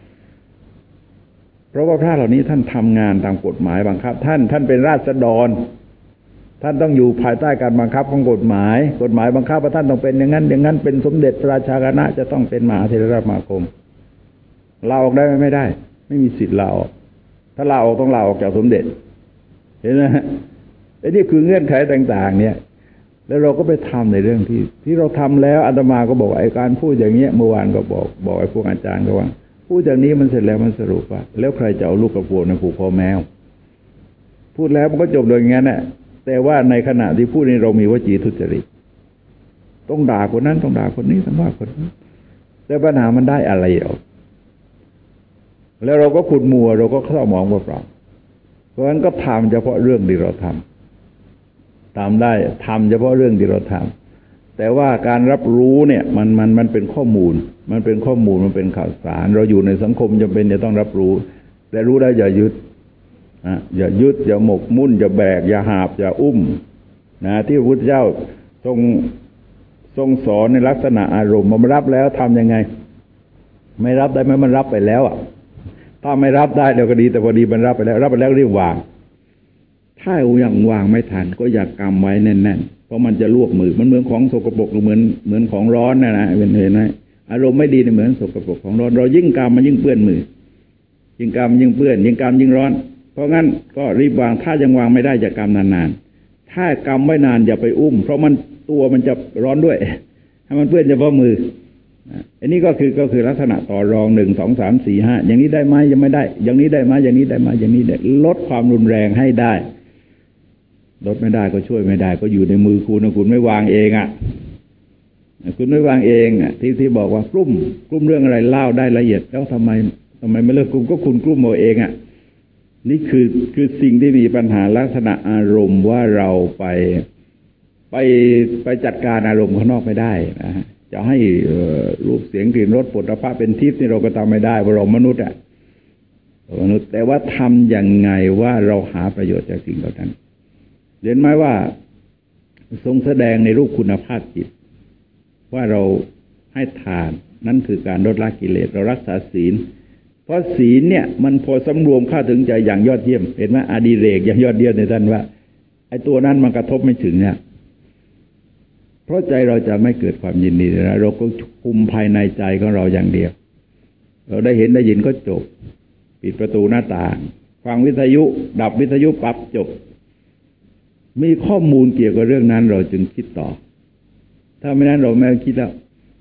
เพราะว่าพระเหล่านี้ท่านทำงานตามกฎหมายบังคับท่านท่านเป็นราษฎรท่านต้องอยู่ภายใต้การบังคับของกฎหมายกฎหมายบังคับว่าท่านต้องเป็นอย่างนั้นอย่างนั้นเป็นสมเด็จพระราชาคณะจะต้องเป็นมหาเถรสมาคมลาออกได้ไม่ได้ไม่มีสิทธิ์ลาออกถ้าลาออกต้องลาออกจากสมเด็จเห็นไหมไอ้นี่คือเงื่อนไขต่างๆเนี่ยแล้วเราก็ไปทำในเรื่องที่ที่เราทำแล้วอาตมาก็บอกไอ้การพูดอย่างเงี้ยเมื่อวานก็บอกบอกไอ้พวกอาจารย์ก็ว่าพูดอย่างนี้มันเสร็จแล้วมันสรุปว่าแล้วใครจะเอาลูกกระโปรงในผูกคอแมวพูดแล้วมันก็จบโดยงั้นแหละแต่ว่าในขณะที่พูดนี้เรามีวจีทุจริตต้องด่าคนนั้นต้องด่าคนนี้ต้องว่าคนนี้แต่ปัญหามันได้อะไรออกแล้วเราก็ขุดมัวเราก็เข้ามองว่าเปล่าเพราะฉะนั้นก็ทำเฉพาะเรื่องที่เราทำทำได้ทำเฉพาะเรื่องที่เราทำแต่ว่าการรับรู้เนี่ยมันมันมันเป็นข้อมูลมันเป็นข้อมูลมันเป็นข่าวสารเราอยู่ในสังคมจำเป็นจะต้องรับรู้แต่รู้ได้อย่ายึดนะอย่ายึดอย่าหมกมุ่นอย่าแบกอย่าหาบอย่าอุ้มนะที่พระพุทธเจ้าทรงทรงสอนในลักษณะอารมณ์มันรับแล้วทำยังไงไม่รับได้ไหมมันรับไปแล้วอ่ะถ้าไม่รับได้เดี๋ยวก็ดีแต่พอดีมันรับไปแล้วรับไปแล้วรีบวางถ้าอย่างวางไม่ทันก็อย่ากำไว้แน่นๆเพราะมันจะลวกมือมันเหมือนของสกปรกเหมือนเหมือนของร้อนนะนะเห็นไหมอารมณ์ไม่ดีเหมือนสกปรกของร้อนเรายิ่งกำมันยิ่งเปื้อนมือยิ่งกำยิ่งเปื้อนยิ่งกำยิ่งร้อนเพราะงั้นก็รีบวางถ้ายังวางไม่ได้จะกำนานๆถ้ากำไว้นานอย่าไปอุ้มเพราะมันตัวมันจะร้อนด้วยถ้ามันเปื้อนเฉพาะมืออันนี้ก็คือก็คือลักษณะต่อรองหนึ่งสองสามสี่ห้าอย่างนี้ได้ไหมยังไม่ได้อย่างนี้ได้ไหมอย่างนี้ได้ไหมอย่างนี้ได้ลดความรุนแรงให้ได้ลดไม่ได้ก็ช่วยไม่ได้ก็อยู่ในมือคุณนะคุณไม่วางเองอ่ะคุณไม่วางเองอ่ะที่ที่บอกว่ากลุ่มกลุ่มเรื่องอะไรเล่าได้ละเอียดแล้วทำไมทำไมไม่เลิกกลุ่มก็คุณกลุ่มเอาเองอ่ะนี่คือคือสิ่งที่มีปัญหาลักษณะอารมณ์ว่าเราไปไปไปจัดการอารมณ์ข้างนอกไม่ได้นะจะให้รูปเสียงกลิ่นรสโผฏฐัพพะเป็นทิพย์นี่เราก็ทำไม่ได้เพราะเรามนุษย์อ่ะมนุษย์แต่ว่าทำอย่างไงว่าเราหาประโยชน์จากสิ่งเหล่านั้นเห็นไหมว่าทรงแสดงในรูปคุณภาพจิตว่าเราให้ทานนั่นคือการลดละกิเลสเรารักษาศีลเพราะศีลเนี่ยมันพอสำรวมเข้าถึงใจอย่างยอดเยี่ยมเห็นไหมอดิเรกอย่างยอดเยี่ยมในท่านว่าไอ้ตัวนั้นมันกระทบไม่ถึงเนี่ยเพราะใจเราจะไม่เกิดความยินดีนะเราก็คุมภายในใจของเราอย่างเดียวเราได้เห็นได้ยินก็จบปิดประตูหน้าต่างฟังวิทยุดับวิทยุปั๊บจบมีข้อมูลเกี่ยวกับเรื่องนั้นเราจึงคิดต่อถ้าไม่นั้นเราไม่คิดแล้ว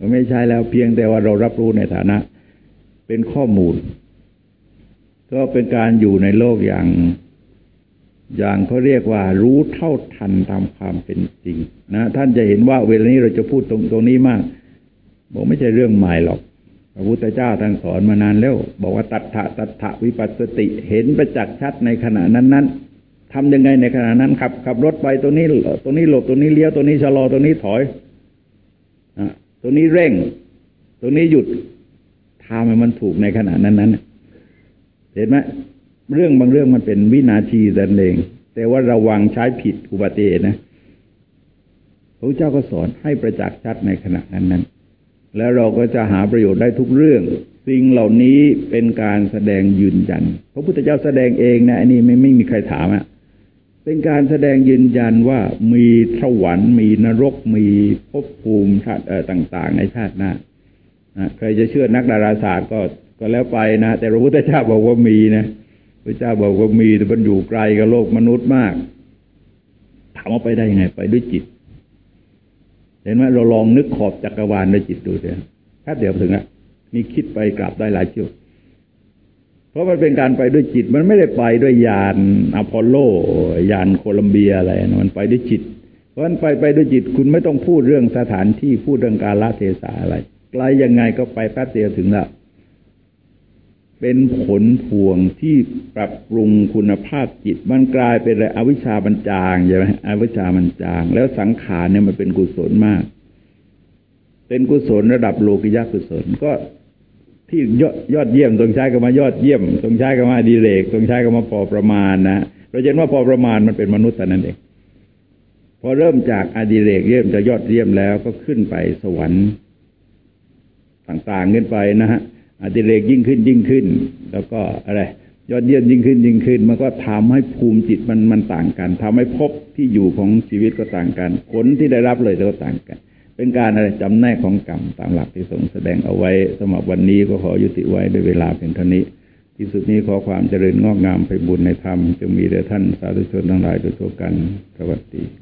ไม่ใช่แล้วเพียงแต่ว่าเรารับรู้ในฐานะเป็นข้อมูลก็เป็นการอยู่ในโลกอย่างอย่างเขาเรียกว่ารู้เท่าทันตามความเป็นจริงนะท่านจะเห็นว่าเวลานี้เราจะพูดตรงตรงนี้มากบอกไม่ใช่เรื่องใหม่หรอกพระพุทธเจ้าท่านสอนมานานแล้วบอกว่าตัทธะตัทธะวิปัสสติเห็นประจักษ์ชัดในขณะนั้นๆทำยังไงในขณะนั้นขับขับรถไปตัวนี้ตัวนี้หลบตัวนี้เลี้ยวตัวนี้ชะลอตัวนี้ถอยอ่ะตัวนี้เร่งตัวนี้หยุดทำให้มันถูกในขณะนั้นๆเห็นไหมเรื่องบางเรื่องมันเป็นวินาทีแต่เองแต่ว่าระวังใช้ผิดอุบัติเหตุนะพระเจ้าก็สอนให้ประจักษ์ชัดในขณะนั้นๆแล้วเราก็จะหาประโยชน์ได้ทุกเรื่องสิ่งเหล่านี้เป็นการแสดงยืนยันพระพุทธเจ้าแสดงเองนะอันนี้ไม่ไม่มีใครถามอ่ะเป็นการแสดงยืนยันว่ามีสวรรค์มีนรกมีภพภูมิชาติต่างๆในชาติหน้านะใครจะเชื่อนักดาราศาสตร์ก็ก็แล้วไปนะแต่พระพุทธเจ้าบอกว่ามีนะพระเจ้าบอกว่ามีแต่มันอยู่ไกลกับโลกมนุษย์มากถามว่าไปได้ยังไงไปด้วยจิตเห็นไหมเราลองนึกขอบจักรวาลด้วยจิตดูเถอะแค่เดี๋ยวถึงอ่ะนี่คิดไปกลับได้หลายชั่วเพราะมันเป็นการไปด้วยจิตมันไม่ได้ไปด้วยยานอพอลโลยานโคลัมเบียอะไรนะมันไปด้วยจิตเพราะฉะนั้นไปไปด้วยจิตคุณไม่ต้องพูดเรื่องสถานที่พูดเรื่องกาลเทศะอะไรไกลยังไงก็ไปแป๊บเดียวถึงแล้วเป็นผลพวงที่ปรับปรุงคุณภาพจิตมันกลายเป็นอะไรอวิชชามันจางใช่ไหมอวิชชามันจางแล้วสังขารเนี่ยมันเป็นกุศลมากเป็นกุศลระดับโลกิยกุศลก็ที่ยอดยอดเยี่ยมตรงใช้คำว่ายอดเยี่ยมตรงใช้คำว่าอดิเรกตรงใช้คำว่าพอประมาณนะเราเห็นว่าพอประมาณมันเป็นมนุษย์แต่นั้นเองพอเริ่มจากอดิเรกเยี่ยมจะยอดเยี่ยมแล้วก็ขึ้นไปสวรรค์ต่างๆขึ้นไปนะฮะอดิเรกยิ่งขึ้นยิ่งขึ้นแล้วก็อะไรยอดเยี่ยมยิ่งขึ้นยิ่งขึ้นมันก็ทำให้ภูมิจิตมันมันต่างกันทำให้ภพที่อยู่ของชีวิตก็ต่างกันผลที่ได้รับเลยก็ต่างกันเป็นการอะไรจำแนกของกรรมตามหลักที่ทรงแสดงเอาไว้สำหรับวันนี้ก็ขอยุติไว้ด้วยเวลาเพียงเท่านี้ที่สุดนี้ขอความเจริญงอกงามไปบุญในธรรมจงมีแด่ท่านสาธุชนทั้งหลายโดยทั่วกันสวัสดี